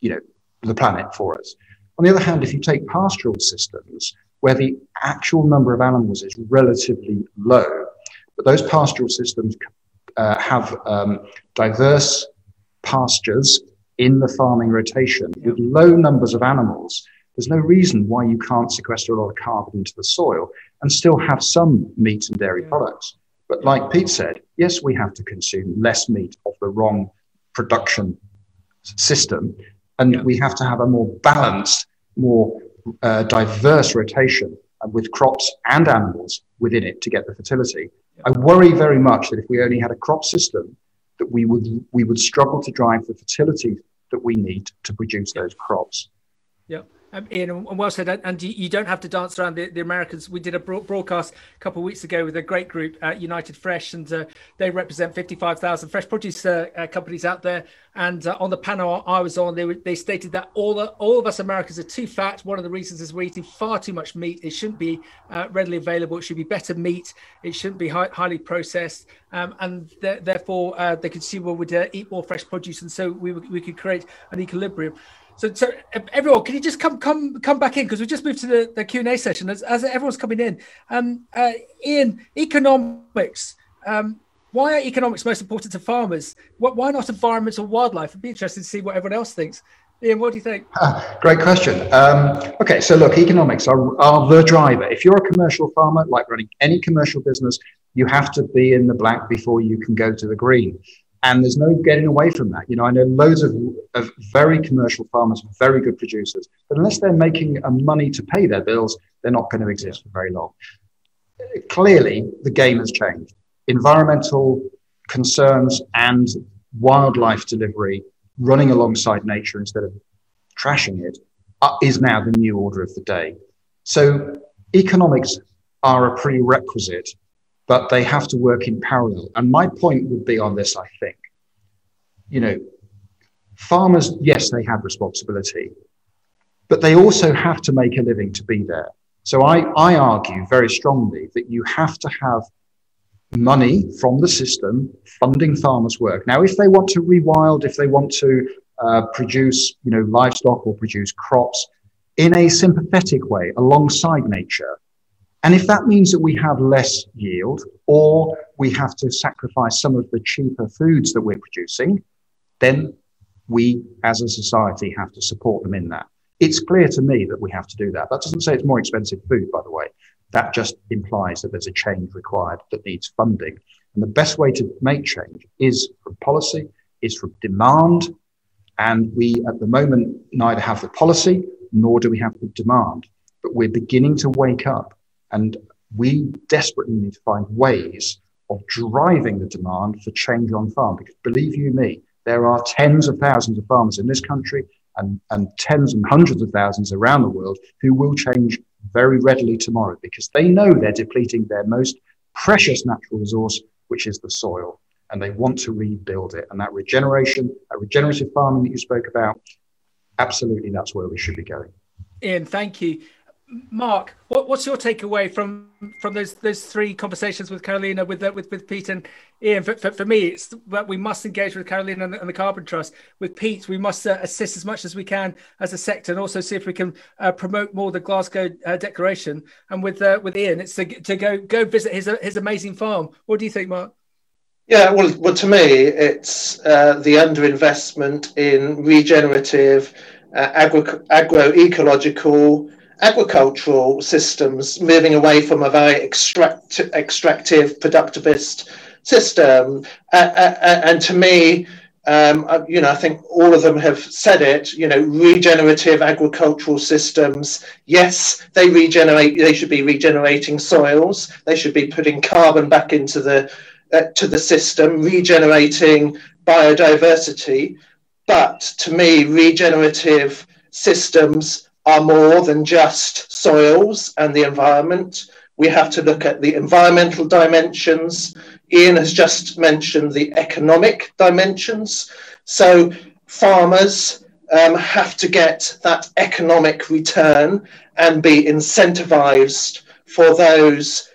the planet for us. On the other hand, if you take pastoral systems where the actual number of animals is relatively low, but those pastoral systems have diverse pastures in the farming rotation with low numbers of animals, there's no reason why you can't sequester a lot of carbon into the soil and still have some meat and dairy products. But like Pete said, yes, we have to consume less meat of the wrong production system, and we have to have a more balanced, more diverse rotation with crops and animals within it to get the fertility. I worry very much that if we only had a crop system, that we would struggle to drive the fertility that we need to produce those crops. Yeah. Ian, and well said. And you don't have to dance around the Americans. We did a broadcast a couple of weeks ago with a great group, United Fresh, and they represent 55,000 fresh produce companies out there. And on the panel I was on, they stated that all of us Americans are too fat. One of the reasons is we're eating far too much meat. It shouldn't be readily available. It should be better meat. It shouldn't be highly processed. And therefore, the consumer would eat more fresh produce. And so we could create an equilibrium. So everyone, can you just come back in, because we just moved to the Q&A session as everyone's coming in. Ian, economics. Why are economics most important to farmers? Why not environment or wildlife? It'd be interesting to see what everyone else thinks. Ian, what do you think? Great question. Okay, so look, economics are the driver. If you're a commercial farmer, like running any commercial business, you have to be in the black before you can go to the green. And there's no getting away from that. I know loads of very commercial farmers, very good producers, but unless they're making money to pay their bills, they're not going to exist for very long. Clearly, the game has changed. Environmental concerns and wildlife delivery, running alongside nature instead of trashing it, is now the new order of the day. So economics are a prerequisite, but they have to work in parallel. And my point would be on this, I think. Farmers, yes, they have responsibility, but they also have to make a living to be there. So I argue very strongly that you have to have money from the system funding farmers' work. Now, if they want to rewild, if they want to produce, livestock or produce crops in a sympathetic way alongside nature, and if that means that we have less yield or we have to sacrifice some of the cheaper foods that we're producing, then we as a society have to support them in that. It's clear to me that we have to do that. That doesn't say it's more expensive food, by the way. That just implies that there's a change required that needs funding. And the best way to make change is from policy, is from demand. And we, at the moment, neither have the policy nor do we have the demand. But we're beginning to wake up. And we desperately need to find ways of driving the demand for change on farm. Because believe you me, there are tens of thousands of farmers in this country and tens and hundreds of thousands around the world who will change very readily tomorrow because they know they're depleting their most precious natural resource, which is the soil. And they want to rebuild it. And that regeneration, that regenerative farming that you spoke about, absolutely that's where we should be going. Ian, thank you. Mark, what's your takeaway from those three conversations with Carolina, with Pete and Ian? For me, it's that we must engage with Carolina and the Carbon Trust. With Pete, we must assist as much as we can as a sector, and also see if we can promote more the Glasgow Declaration. And with Ian, it's to go visit his amazing farm. What do you think, Mark? Yeah, well, to me, it's the underinvestment in regenerative, agroecological, agricultural systems, moving away from a very extractive, productivist system. And to me, I think all of them have said it, regenerative agricultural systems, yes, they regenerate, they should be regenerating soils, they should be putting carbon back into to the system, regenerating biodiversity. But to me, regenerative systems are more than just soils and the environment. We have to look at the environmental dimensions. Ian has just mentioned the economic dimensions. So farmers have to get that economic return and be incentivized for those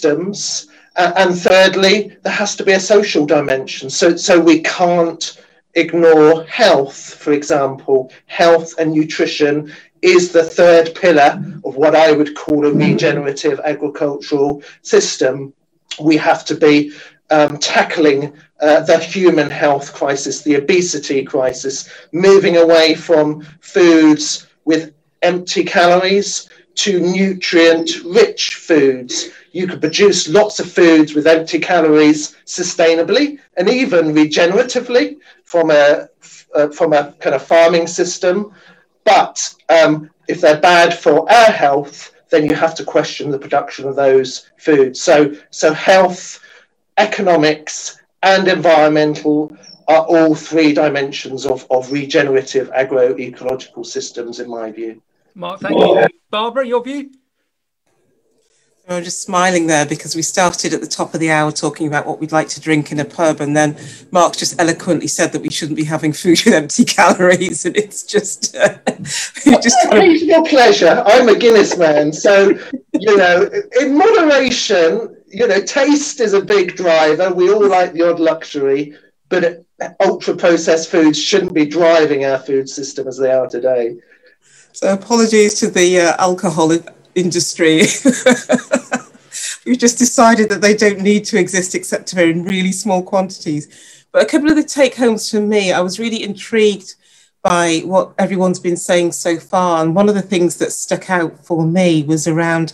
systems. And thirdly, there has to be a social dimension. So we can't ignore health, for example. Health and nutrition is the third pillar of what I would call a regenerative agricultural system. We have to be tackling the human health crisis, the obesity crisis, moving away from foods with empty calories to nutrient-rich foods. You could produce lots of foods with empty calories sustainably and even regeneratively from a kind of farming system. But if they're bad for our health, then you have to question the production of those foods. So health, economics, and environmental are all three dimensions of regenerative agroecological systems, in my view. Mark, thank you. Barbara, your view? I'm just smiling there because we started at the top of the hour talking about what we'd like to drink in a pub, and then Mark just eloquently said that we shouldn't be having food with empty calories, and it's just occasional pleasure. I'm a Guinness man, so in moderation. Taste is a big driver. We all like the odd luxury, but ultra processed foods shouldn't be driving our food system as they are today. So apologies to the alcohol industry. We've just decided that they don't need to exist except in really small quantities. But a couple of the take homes for me, I was really intrigued by what everyone's been saying so far. And one of the things that stuck out for me was around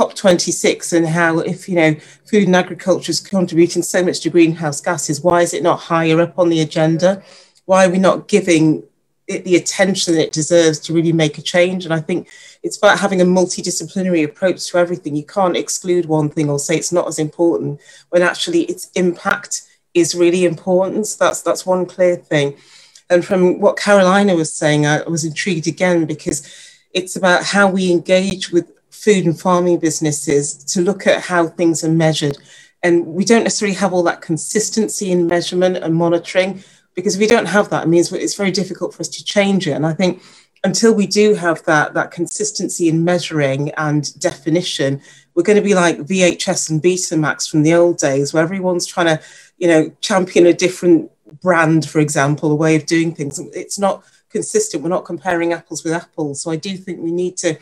COP26 and how if, food and agriculture is contributing so much to greenhouse gases, why is it not higher up on the agenda? Why are we not giving it the attention it deserves to really make a change? And I think it's about having a multidisciplinary approach to everything. You can't exclude one thing or say it's not as important when actually its impact is really important. So that's one clear thing. And from what Carolina was saying, I was intrigued again because it's about how we engage with food and farming businesses to look at how things are measured. And we don't necessarily have all that consistency in measurement and monitoring, because if we don't have that, it means it's very difficult for us to change it. And I think until we do have that consistency in measuring and definition, we're going to be like VHS and Betamax from the old days, where everyone's trying to, champion a different brand, for example, a way of doing things. It's not consistent. We're not comparing apples with apples. So I do think we need to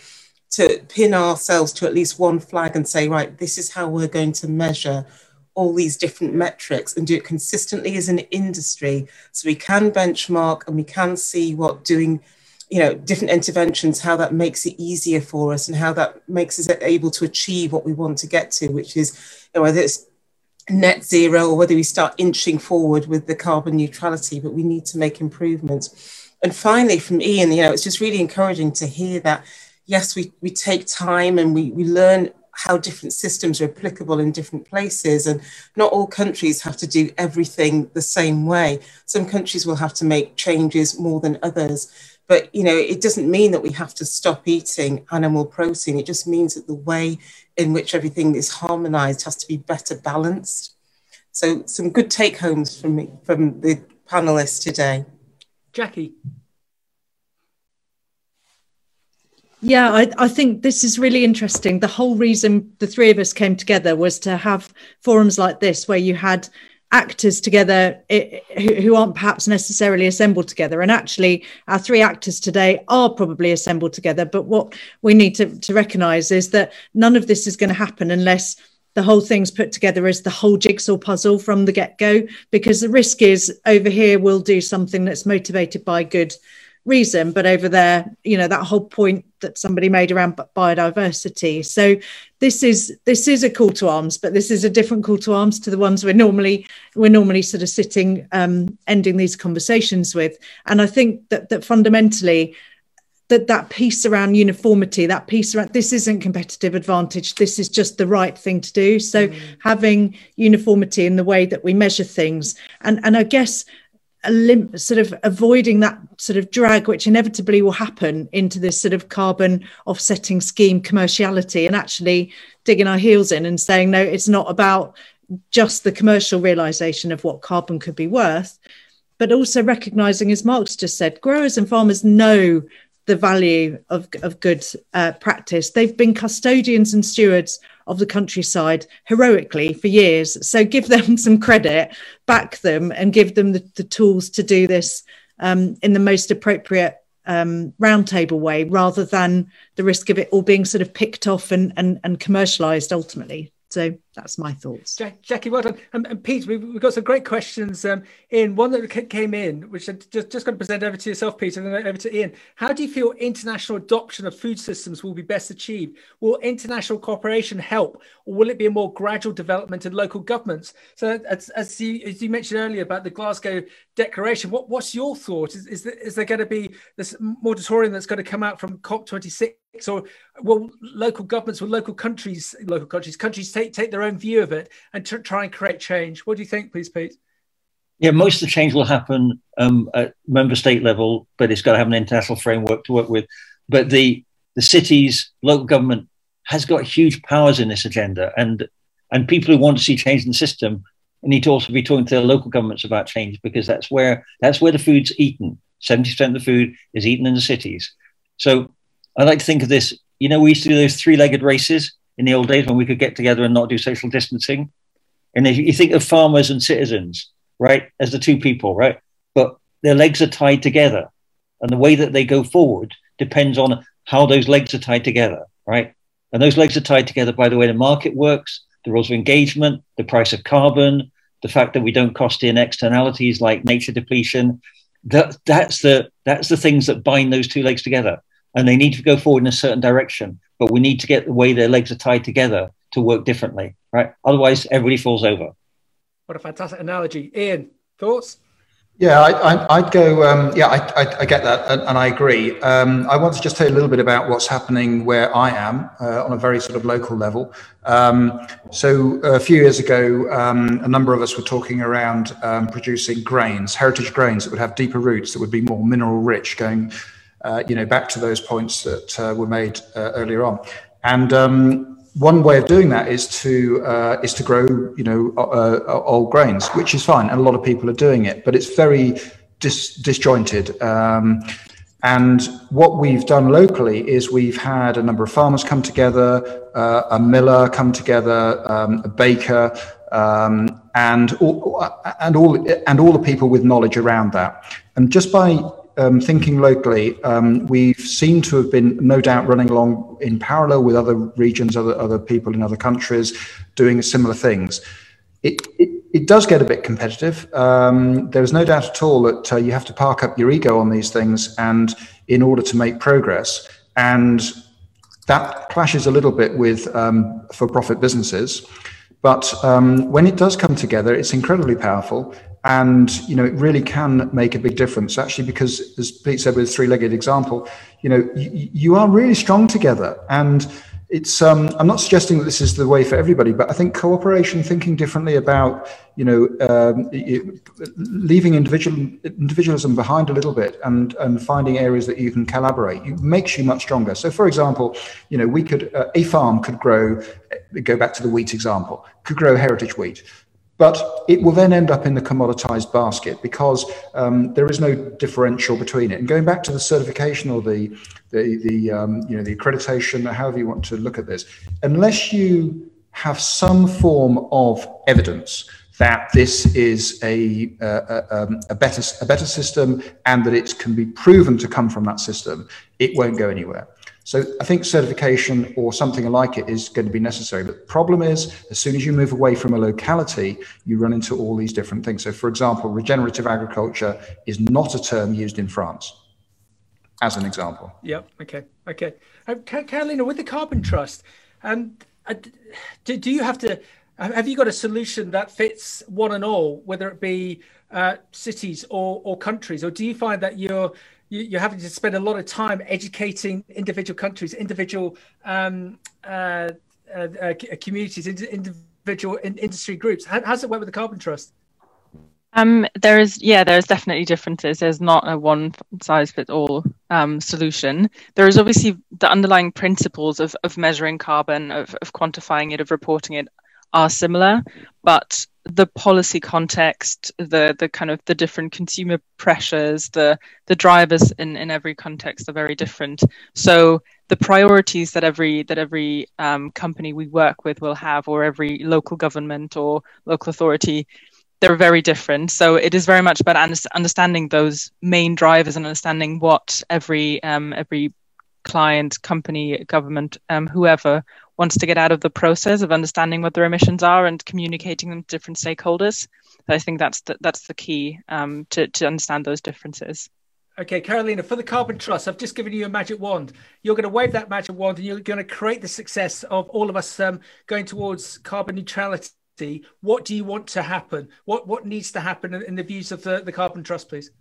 pin ourselves to at least one flag and say, right, this is how we're going to measure all these different metrics and do it consistently as an industry, so we can benchmark and we can see what doing, different interventions, how that makes it easier for us and how that makes us able to achieve what we want to get to, which is, whether it's net zero or whether we start inching forward with the carbon neutrality, but we need to make improvements. And finally, from Ian, it's just really encouraging to hear that, yes, we take time and we learn how different systems are applicable in different places, and not all countries have to do everything the same way. Some countries will have to make changes more than others, but it doesn't mean that we have to stop eating animal protein. It just means that the way in which everything is harmonized has to be better balanced. So some good take homes from the panelists today. Jackie. Yeah, I think this is really interesting. The whole reason the three of us came together was to have forums like this where you had actors together who aren't perhaps necessarily assembled together. And actually, our three actors today are probably assembled together. But what we need to recognise is that none of this is going to happen unless the whole thing's put together as the whole jigsaw puzzle from the get-go, because the risk is over here we'll do something that's motivated by good reason, but over there, that whole point that somebody made around biodiversity. So this is a call to arms, but this is a different call to arms to the ones we're normally sort of sitting ending these conversations with. And I think that fundamentally that piece around uniformity, that piece around this isn't competitive advantage, this is just the right thing to do. So having uniformity in the way that we measure things, and I guess sort of avoiding that sort of drag which inevitably will happen into this sort of carbon offsetting scheme commerciality, and actually digging our heels in and saying, no, it's not about just the commercial realization of what carbon could be worth, but also recognizing, as Mark's just said, growers and farmers know the value of good practice. They've been custodians and stewards of the countryside heroically for years. So give them some credit, back them, and give them the tools to do this in the most appropriate roundtable way, rather than the risk of it all being sort of picked off and commercialised ultimately. So that's my thoughts. Jackie, well done. And Pete, we've got some great questions in. One that came in, which I'm just going to present over to yourself, Pete, and then over to Ian. How do you feel international adoption of food systems will be best achieved? Will international cooperation help, or will it be a more gradual development in local governments? So as you mentioned earlier about the Glasgow Declaration, what's your thought? Is there going to be this moratorium that's going to come out from COP26? Or will local governments, will countries take their own view of it and try and create change? What do you think, please, Pete? Yeah, most of the change will happen at member state level, but it's got to have an international framework to work with. But the cities, local government has got huge powers in this agenda, and people who want to see change in the system need to also be talking to their local governments about change, because that's where the food's eaten. 70% of the food is eaten in the cities. So I like to think of this, we used to do those three-legged races in the old days when we could get together and not do social distancing. And if you think of farmers and citizens, right, as the two people, right, but their legs are tied together. And the way that they go forward depends on how those legs are tied together, right? And those legs are tied together by the way the market works, the rules of engagement, the price of carbon, the fact that we don't cost in externalities like nature depletion. That's the things that bind those two legs together. And they need to go forward in a certain direction, but we need to get the way their legs are tied together to work differently, right? Otherwise, everybody falls over. What a fantastic analogy. Ian, thoughts? Yeah, I'd go, I get that, and I agree. I want to just tell you a little bit about what's happening where I am on a very sort of local level. So a few years ago, a number of us were talking around producing grains, heritage grains that would have deeper roots, that would be more mineral rich, going back to those points that were made earlier on. And one way of doing that is to grow, old grains, which is fine, and a lot of people are doing it, but it's very disjointed. And what we've done locally is we've had a number of farmers come together, a miller come together, a baker, and all the people with knowledge around that. And just by thinking locally, we seem to have been no doubt running along in parallel with other regions, other people in other countries doing similar things. It does get a bit competitive. There's no doubt at all that you have to park up your ego on these things, and in order to make progress, and that clashes a little bit with for-profit businesses. But when it does come together, it's incredibly powerful. And, it really can make a big difference, actually, because, as Pete said with his three-legged example, you are really strong together. And it's, I'm not suggesting that this is the way for everybody, but I think cooperation, thinking differently about, leaving individualism behind a little bit and finding areas that you can collaborate, makes you much stronger. So, for example, we could, a farm could grow, go back to the wheat example, could grow heritage wheat. But it will then end up in the commoditized basket because there is no differential between it. And going back to the certification or the accreditation, however you want to look at this, unless you have some form of evidence that this is a better system and that it can be proven to come from that system, it won't go anywhere. So I think certification or something like it is going to be necessary. But the problem is, as soon as you move away from a locality, you run into all these different things. So, for example, regenerative agriculture is not a term used in France, as an example. Yep. Okay. Carolina, with the Carbon Trust, do you have you got a solution that fits one and all, whether it be cities or countries, or do you find that you're having to spend a lot of time educating individual countries, individual communities, individual industry groups? How does it work with the Carbon Trust? There's definitely differences. There's not a one size fits all solution. There is obviously the underlying principles of measuring carbon, of quantifying it, of reporting it, are similar, but the policy context, the kind of the different consumer pressures, the drivers in every context are very different. So the priorities that every company we work with will have, or every local government or local authority, they're very different. So it is very much about understanding those main drivers and understanding what every client, company, government, whoever wants to get out of the process of understanding what their emissions are and communicating them to different stakeholders. So I think that's the key to understand those differences. Okay, Carolina, for the Carbon Trust, I've just given you a magic wand. You're going to wave that magic wand and you're going to create the success of all of us going towards carbon neutrality. What do you want to happen? What needs to happen in the views of the Carbon Trust, please?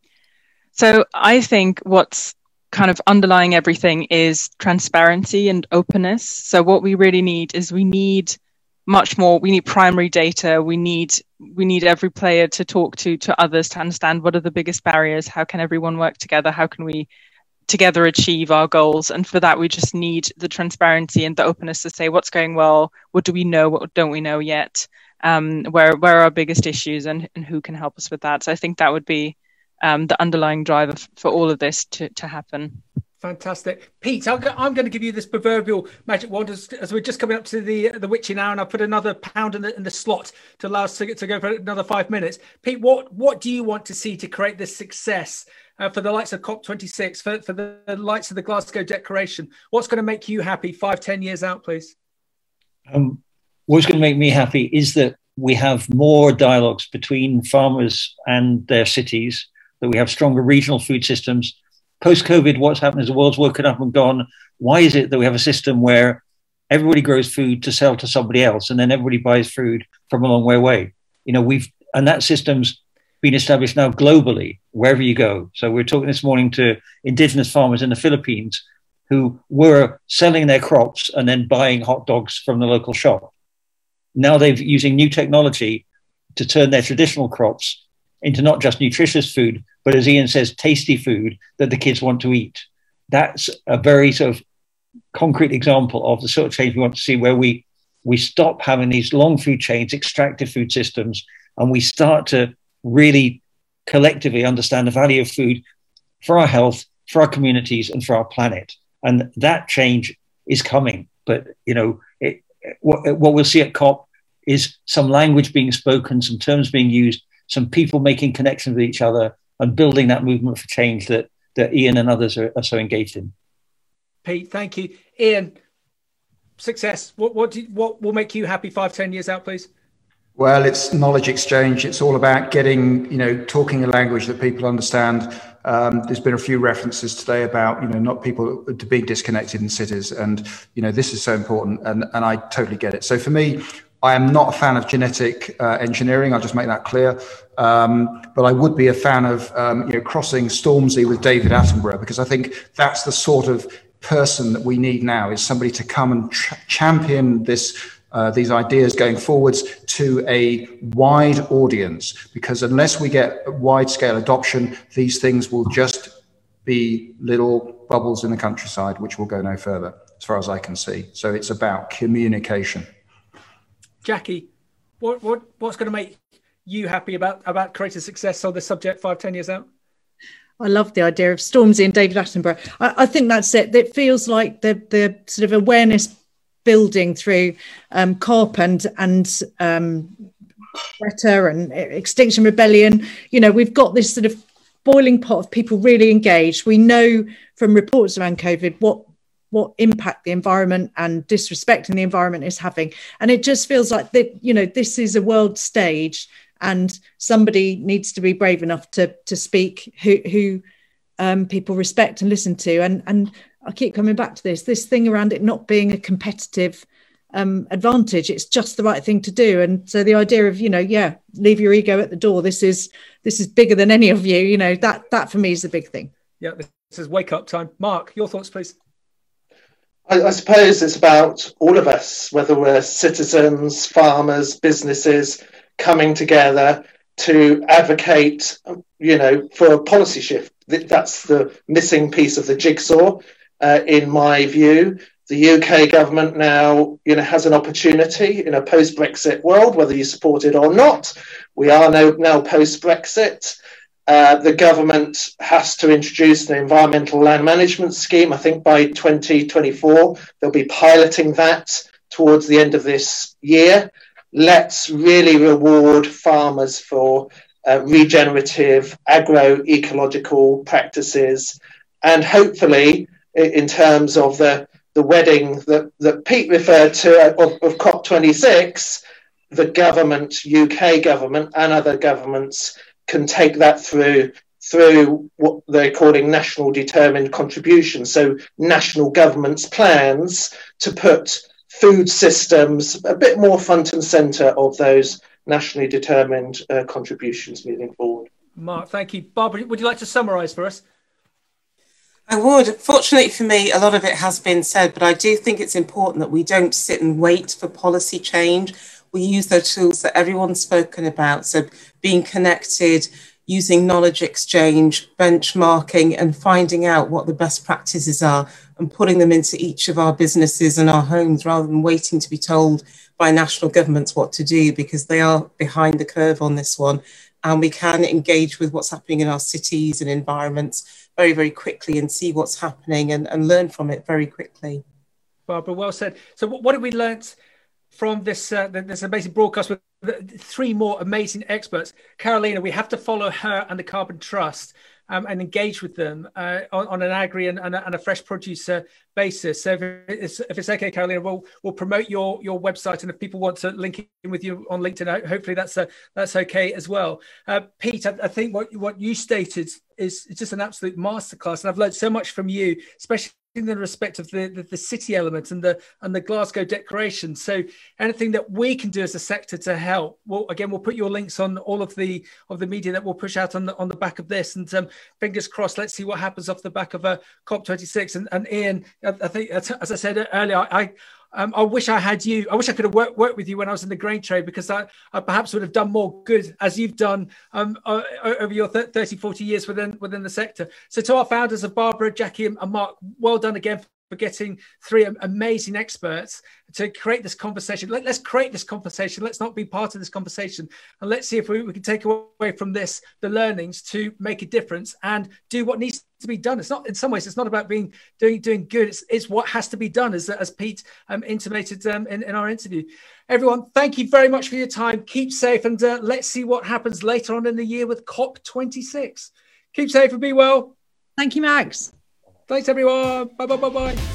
So I think what's kind of underlying everything is transparency and openness. So what we really need is we need much more. We need primary data. We need every player to talk to others to understand what are the biggest barriers. How can everyone work together? How can we together achieve our goals? And for that, we just need the transparency and the openness to say what's going well, what do we know, what don't we know yet, where are our biggest issues, and who can help us with that. So I think that would be the underlying driver for all of this to happen. Fantastic. Pete, I'm going to give you this proverbial magic wand as we're just coming up to the witching hour, and I'll put another pound in the slot to allow us to go for another 5 minutes. Pete, what do you want to see to create this success for the likes of COP26, for the likes of the Glasgow Declaration? What's going to make you happy 5-10 years out, please? What's going to make me happy is that we have more dialogues between farmers and their cities, that we have stronger regional food systems. Post-COVID, what's happened is the world's woken up and gone, why is it that we have a system where everybody grows food to sell to somebody else and then everybody buys food from a long way away? And that system's been established now globally, wherever you go. So we're talking this morning to indigenous farmers in the Philippines who were selling their crops and then buying hot dogs from the local shop. Now they're using new technology to turn their traditional crops into not just nutritious food, but as Ian says, tasty food that the kids want to eat. That's a very sort of concrete example of the sort of change we want to see, where we stop having these long food chains, extractive food systems, and we start to really collectively understand the value of food for our health, for our communities, and for our planet. And that change is coming. But, what we'll see at COP is some language being spoken, some terms being used, some people making connections with each other and building that movement for change that Ian and others are so engaged in. Pete, thank you. Ian, success. What will make you happy 5-10 years out, please? Well, it's knowledge exchange. It's all about getting, talking a language that people understand. There's been a few references today about, not people being disconnected in cities. And, this is so important. And I totally get it. So for me, I am not a fan of genetic engineering. I'll just make that clear. But I would be a fan of, crossing Stormzy with David Attenborough, because I think that's the sort of person that we need now, is somebody to come and champion these ideas going forwards to a wide audience, because unless we get wide scale adoption, these things will just be little bubbles in the countryside, which will go no further, as far as I can see. So it's about communication. Jackie, what's going to make you happy about creating success on this subject 5-10 years out? I love the idea of Stormzy and David Attenborough. I think that's it. It feels like the sort of awareness building through COP and Greta and Extinction Rebellion. We've got this sort of boiling pot of people really engaged. We know from reports around COVID what impact the environment and disrespecting the environment is having. And it just feels like that, this is a world stage and somebody needs to be brave enough to speak who people respect and listen to. And I keep coming back to this thing around it not being a competitive advantage. It's just the right thing to do. And so the idea of, leave your ego at the door. This is bigger than any of you. That for me is the big thing. Yeah, this is wake up time. Mark, your thoughts, please. I suppose it's about all of us, whether we're citizens, farmers, businesses, coming together to advocate, for a policy shift. That's the missing piece of the jigsaw, in my view. The UK government now, has an opportunity in a post-Brexit world, whether you support it or not. We are now post-Brexit. The government has to introduce an environmental land management scheme. I think by 2024, they'll be piloting that towards the end of this year. Let's really reward farmers for regenerative agroecological practices. And hopefully, in terms of the wedding that Pete referred to of COP26, the government, UK government and other governments can take that through what they're calling national determined contributions. So national governments' plans to put food systems a bit more front and centre of those nationally determined contributions moving forward. Mark, thank you. Barbara, would you like to summarise for us? I would. Fortunately for me, a lot of it has been said, but I do think it's important that we don't sit and wait for policy change. We use the tools that everyone's spoken about. So being connected, using knowledge exchange, benchmarking, and finding out what the best practices are and putting them into each of our businesses and our homes rather than waiting to be told by national governments what to do, because they are behind the curve on this one. And we can engage with what's happening in our cities and environments very, very quickly and see what's happening and learn from it very quickly. Barbara, well said. So what have we learnt from this amazing broadcast with three more amazing experts? Carolina, we have to follow her and the Carbon Trust and engage with them on an agri and a fresh produce basis. So if it's okay, Carolina, we'll promote your website, and if people want to link in with you on LinkedIn, hopefully that's okay as well. Pete, I think what you stated is just an absolute masterclass, and I've learned so much from you, especially in the respect of the city element and the Glasgow Declaration. So anything that we can do as a sector to help, we'll put your links on all of the media that we'll push out on the back of this, and fingers crossed, let's see what happens off the back of COP26. And Ian, I think, as I said earlier, I wish I had you. I wish I could have worked with you when I was in the grain trade, because I perhaps would have done more good as you've done over your 30, 40 years within the sector. So to our founders of Barbara, Jackie and Mark, well done again for getting three amazing experts to create this conversation. Let's create this conversation. Let's not be part of this conversation. And let's see if we can take away from this the learnings to make a difference and do what needs to be done. It's not, in some ways, it's not about doing good. It's what has to be done, as Pete intimated in our interview. Everyone, thank you very much for your time. Keep safe, and let's see what happens later on in the year with COP26. Keep safe and be well. Thank you, Max. Thanks, everyone. Bye.